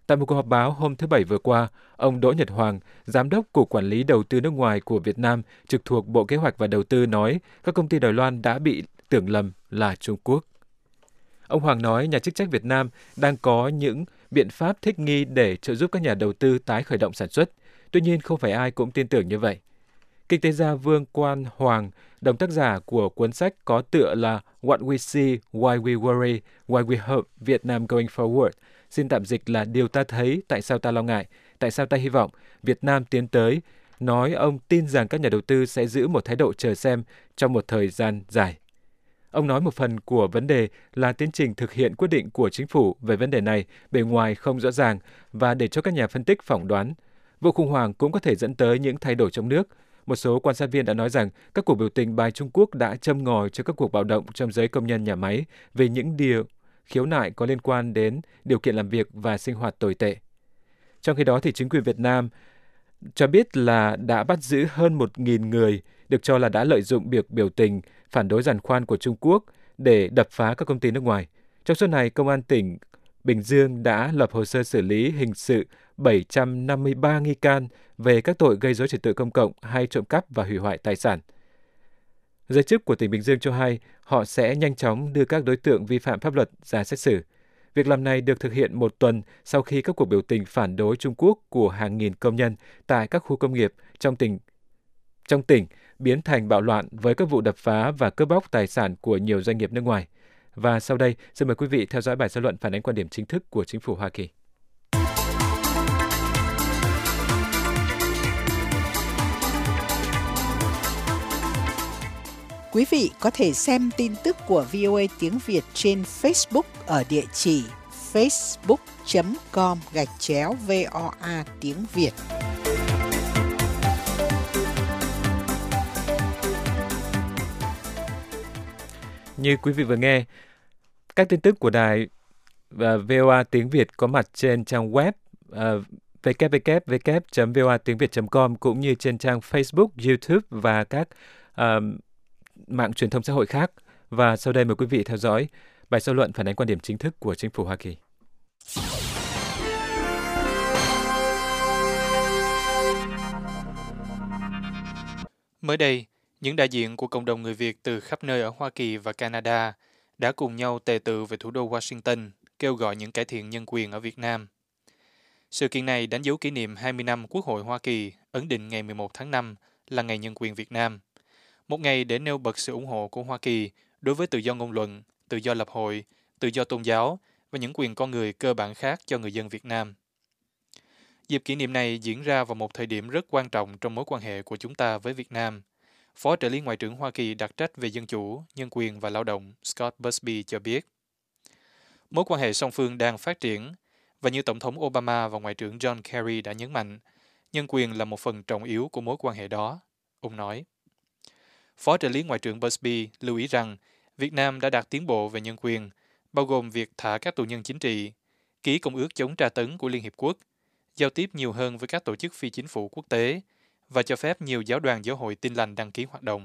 Tại một cuộc họp báo hôm thứ Bảy vừa qua, ông Đỗ Nhật Hoàng, Giám đốc Cục Quản lý Đầu tư nước ngoài của Việt Nam, trực thuộc Bộ Kế hoạch và Đầu tư nói các công ty Đài Loan đã bị tưởng lầm là Trung Quốc. Ông Hoàng nói nhà chức trách Việt Nam đang có những biện pháp thích nghi để trợ giúp các nhà đầu tư tái khởi động sản xuất. Tuy nhiên, không phải ai cũng tin tưởng như vậy. Kinh tế gia Vương Quan Hoàng, đồng tác giả của cuốn sách có tựa là What We See, Why We Worry, Why We Hope Vietnam Going Forward, xin tạm dịch là điều ta thấy, tại sao ta lo ngại, tại sao ta hy vọng Việt Nam tiến tới, nói ông tin rằng các nhà đầu tư sẽ giữ một thái độ chờ xem trong một thời gian dài. Ông nói một phần của vấn đề là tiến trình thực hiện quyết định của chính phủ về vấn đề này bề ngoài không rõ ràng và để cho các nhà phân tích phỏng đoán. Vụ khủng hoảng cũng có thể dẫn tới những thay đổi trong nước. Một số quan sát viên đã nói rằng các cuộc biểu tình bài Trung Quốc đã châm ngòi cho các cuộc bạo động trong giới công nhân nhà máy về những điều khiếu nại có liên quan đến điều kiện làm việc và sinh hoạt tồi tệ. Trong khi đó, thì chính quyền Việt Nam cho biết là đã bắt giữ hơn một nghìn người được cho là đã lợi dụng việc biểu tình phản đối giàn khoan của Trung Quốc để đập phá các công ty nước ngoài. Trong số này, Công an tỉnh Bình Dương đã lập hồ sơ xử lý hình sự bảy trăm năm mươi ba nghi can về các tội gây rối trật tự công cộng hay trộm cắp và hủy hoại tài sản. Giới chức của tỉnh Bình Dương cho hay họ sẽ nhanh chóng đưa các đối tượng vi phạm pháp luật ra xét xử. Việc làm này được thực hiện một tuần sau khi các cuộc biểu tình phản đối Trung Quốc của hàng nghìn công nhân tại các khu công nghiệp trong tỉnh, trong tỉnh biến thành bạo loạn với các vụ đập phá và cướp bóc tài sản của nhiều doanh nghiệp nước ngoài. Và sau đây, xin mời quý vị theo dõi bài xã luận phản ánh quan điểm chính thức của chính phủ Hoa Kỳ. Quý vị có thể xem tin tức của vê o a tiếng Việt trên Facebook ở địa chỉ facebook chấm com gạch chéo voa tiếng Việt. Như quý vị vừa nghe, các tin tức của đài và vê o a tiếng Việt có mặt trên trang web uh, w w w chấm voa tiếng việt chấm com cũng như trên trang Facebook, YouTube và các uh, mạng truyền thông xã hội khác. Và sau đây mời quý vị theo dõi bài xã luận phản ánh quan điểm chính thức của chính phủ Hoa Kỳ. Mới đây, những đại diện của cộng đồng người Việt từ khắp nơi ở Hoa Kỳ và Canada đã cùng nhau tề tựu về thủ đô Washington, kêu gọi những cải thiện nhân quyền ở Việt Nam. Sự kiện này đánh dấu kỷ niệm hai mươi năm Quốc hội Hoa Kỳ ấn định ngày mười một tháng năm là Ngày Nhân quyền Việt Nam, một ngày để nêu bật sự ủng hộ của Hoa Kỳ đối với tự do ngôn luận, tự do lập hội, tự do tôn giáo và những quyền con người cơ bản khác cho người dân Việt Nam. Dịp kỷ niệm này diễn ra vào một thời điểm rất quan trọng trong mối quan hệ của chúng ta với Việt Nam. Phó trợ lý Ngoại trưởng Hoa Kỳ đặc trách về dân chủ, nhân quyền và lao động Scott Busby cho biết. Mối quan hệ song phương đang phát triển, và như Tổng thống Obama và Ngoại trưởng John Kerry đã nhấn mạnh, nhân quyền là một phần trọng yếu của mối quan hệ đó, ông nói. Phó trợ lý Ngoại trưởng Busby lưu ý rằng Việt Nam đã đạt tiến bộ về nhân quyền, bao gồm việc thả các tù nhân chính trị, ký Công ước chống tra tấn của Liên Hiệp Quốc, giao tiếp nhiều hơn với các tổ chức phi chính phủ quốc tế và cho phép nhiều giáo đoàn giáo hội Tin lành đăng ký hoạt động.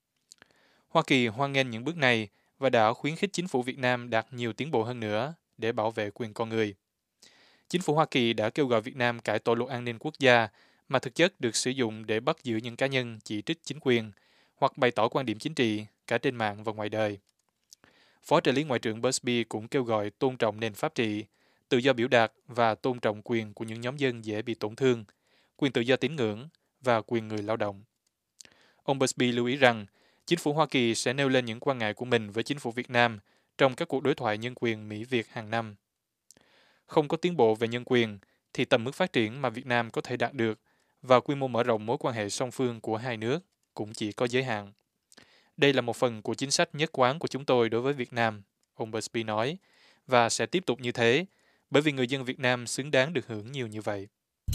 Hoa Kỳ hoan nghênh những bước này và đã khuyến khích chính phủ Việt Nam đạt nhiều tiến bộ hơn nữa để bảo vệ quyền con người. Chính phủ Hoa Kỳ đã kêu gọi Việt Nam cải tổ luật an ninh quốc gia mà thực chất được sử dụng để bắt giữ những cá nhân chỉ trích chính quyền hoặc bày tỏ quan điểm chính trị cả trên mạng và ngoài đời. Phó trợ lý Ngoại trưởng Busby cũng kêu gọi tôn trọng nền pháp trị, tự do biểu đạt và tôn trọng quyền của những nhóm dân dễ bị tổn thương, quyền tự do tín ngưỡng và quyền người lao động. Ông Busby lưu ý rằng chính phủ Hoa Kỳ sẽ nêu lên những quan ngại của mình với chính phủ Việt Nam trong các cuộc đối thoại nhân quyền Mỹ-Việt hàng năm. Không có tiến bộ về nhân quyền thì tầm mức phát triển mà Việt Nam có thể đạt được và quy mô mở rộng mối quan hệ song phương của hai nước cũng chỉ có giới hạn. Đây là một phần của chính sách nhất quán của chúng tôi đối với Việt Nam, ông Busby nói, và sẽ tiếp tục như thế, bởi vì người dân Việt Nam xứng đáng được hưởng nhiều như vậy.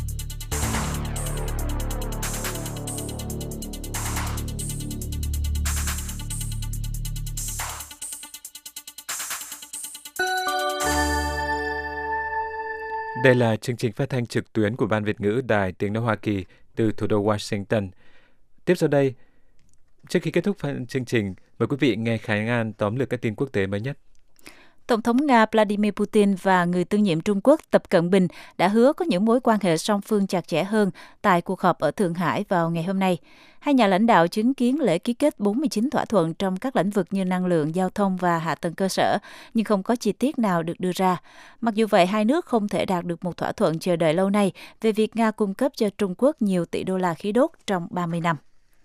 Đây là chương trình phát thanh trực tuyến của Ban Việt ngữ Đài Tiếng nói Hoa Kỳ từ thủ đô Washington. Tiếp sau đây, trước khi kết thúc chương trình, mời quý vị nghe Khánh An tóm lược các tin quốc tế mới nhất. Tổng thống Nga Vladimir Putin và người tương nhiệm Trung Quốc Tập Cận Bình đã hứa có những mối quan hệ song phương chặt chẽ hơn tại cuộc họp ở Thượng Hải vào ngày hôm nay. Hai nhà lãnh đạo chứng kiến lễ ký kết bốn mươi chín thỏa thuận trong các lĩnh vực như năng lượng, giao thông và hạ tầng cơ sở, nhưng không có chi tiết nào được đưa ra. Mặc dù vậy, hai nước không thể đạt được một thỏa thuận chờ đợi lâu nay về việc Nga cung cấp cho Trung Quốc nhiều tỷ đô la khí đốt trong ba mươi năm.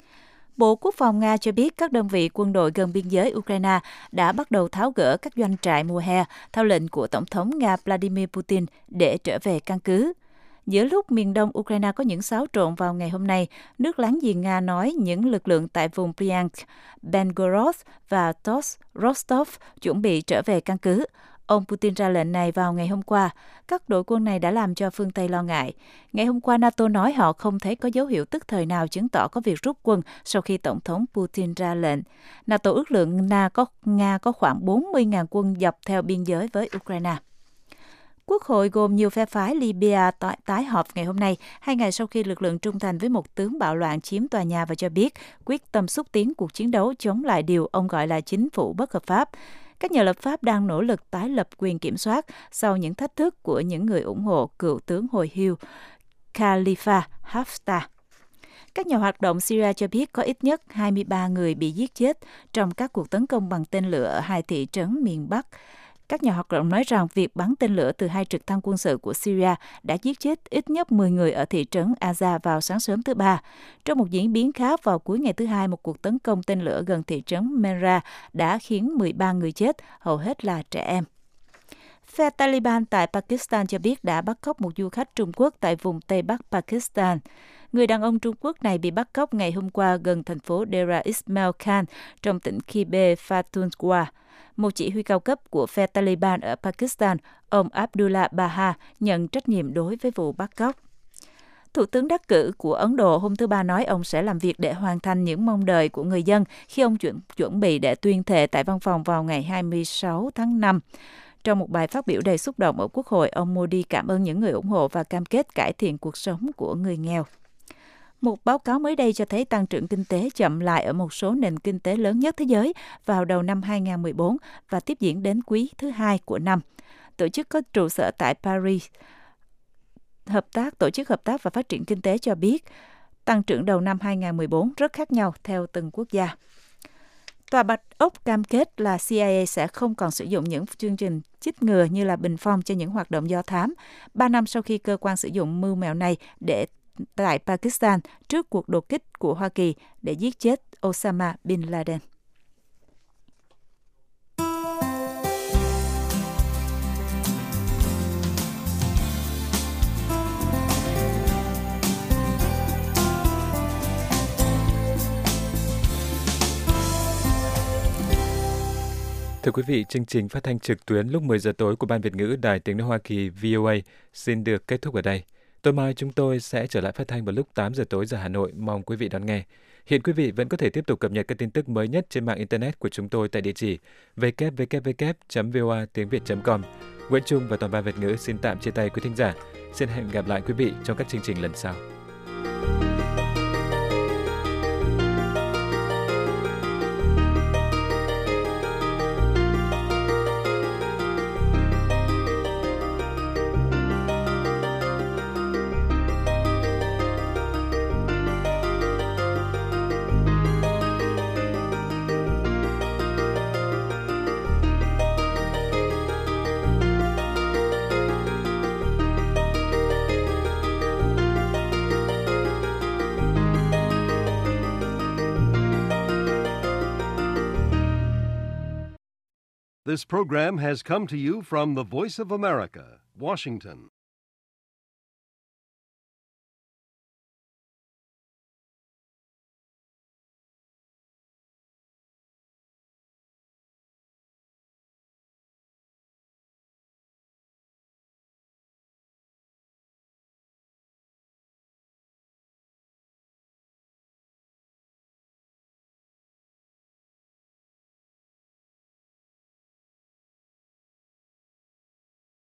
Bộ Quốc phòng Nga cho biết các đơn vị quân đội gần biên giới Ukraine đã bắt đầu tháo gỡ các doanh trại mùa hè theo lệnh của Tổng thống Nga Vladimir Putin để trở về căn cứ. Giữa lúc miền đông Ukraine có những xáo trộn vào ngày hôm nay, nước láng giềng Nga nói những lực lượng tại vùng Bryansk, Belgorod và Tos Rostov chuẩn bị trở về căn cứ. Ông Putin ra lệnh này vào ngày hôm qua. Các đội quân này đã làm cho phương Tây lo ngại. Ngày hôm qua, NATO nói họ không thấy có dấu hiệu tức thời nào chứng tỏ có việc rút quân sau khi Tổng thống Putin ra lệnh. NATO ước lượng Nga có, Nga có khoảng bốn mươi nghìn quân dọc theo biên giới với Ukraine. Quốc hội gồm nhiều phe phái Libya tái, tái họp ngày hôm nay, hai ngày sau khi lực lượng trung thành với một tướng bạo loạn chiếm tòa nhà và cho biết quyết tâm xúc tiến cuộc chiến đấu chống lại điều ông gọi là chính phủ bất hợp pháp. Các nhà lập pháp đang nỗ lực tái lập quyền kiểm soát sau những thách thức của những người ủng hộ cựu tướng hồi hưu Khalifa Haftar. Các nhà hoạt động Syria cho biết có ít nhất hai mươi ba người bị giết chết trong các cuộc tấn công bằng tên lửa ở hai thị trấn miền Bắc. Các nhà hoạt động nói rằng việc bắn tên lửa từ hai trực thăng quân sự của Syria đã giết chết ít nhất mười người ở thị trấn Aza vào sáng sớm thứ Ba. Trong một diễn biến khác, vào cuối ngày thứ Hai, một cuộc tấn công tên lửa gần thị trấn Mera đã khiến mười ba người chết, hầu hết là trẻ em. Phe Taliban tại Pakistan cho biết đã bắt cóc một du khách Trung Quốc tại vùng Tây Bắc Pakistan. Người đàn ông Trung Quốc này bị bắt cóc ngày hôm qua gần thành phố Dera Ismail Khan trong tỉnh Khyber Pakhtunkhwa. Một chỉ huy cao cấp của phe Taliban ở Pakistan, ông Abdullah Baha, nhận trách nhiệm đối với vụ bắt cóc. Thủ tướng đắc cử của Ấn Độ hôm thứ Ba nói ông sẽ làm việc để hoàn thành những mong đợi của người dân khi ông chuẩn, chuẩn bị để tuyên thệ tại văn phòng vào ngày hai mươi sáu tháng năm. Trong một bài phát biểu đầy xúc động ở Quốc hội, ông Modi cảm ơn những người ủng hộ và cam kết cải thiện cuộc sống của người nghèo. Một báo cáo mới đây cho thấy tăng trưởng kinh tế chậm lại ở một số nền kinh tế lớn nhất thế giới vào đầu năm hai không một bốn và tiếp diễn đến quý thứ hai của năm. Tổ chức có trụ sở tại Paris, hợp tác Tổ chức Hợp tác và Phát triển Kinh tế cho biết tăng trưởng đầu năm hai không một bốn rất khác nhau theo từng quốc gia. Tòa Bạch Ốc cam kết là C I A sẽ không còn sử dụng những chương trình chích ngừa như là bình phong cho những hoạt động do thám, ba năm sau khi cơ quan sử dụng mưu mẹo này để tại Pakistan trước cuộc đột kích của Hoa Kỳ để giết chết Osama Bin Laden. Thưa quý vị, chương trình phát thanh trực tuyến lúc mười giờ tối của Ban Việt ngữ Đài Tiếng nói Hoa Kỳ V O A xin được kết thúc ở đây. Tối mai chúng tôi sẽ trở lại phát thanh vào lúc tám giờ tối giờ Hà Nội. Mong quý vị đón nghe. Hiện quý vị vẫn có thể tiếp tục cập nhật các tin tức mới nhất trên mạng Internet của chúng tôi tại địa chỉ w w w chấm v o a tiếng việt chấm com. Nguyễn Trung và toàn ban Việt ngữ xin tạm chia tay quý thính giả. Xin hẹn gặp lại quý vị trong các chương trình lần sau. This program has come to you from the Voice of America, Washington.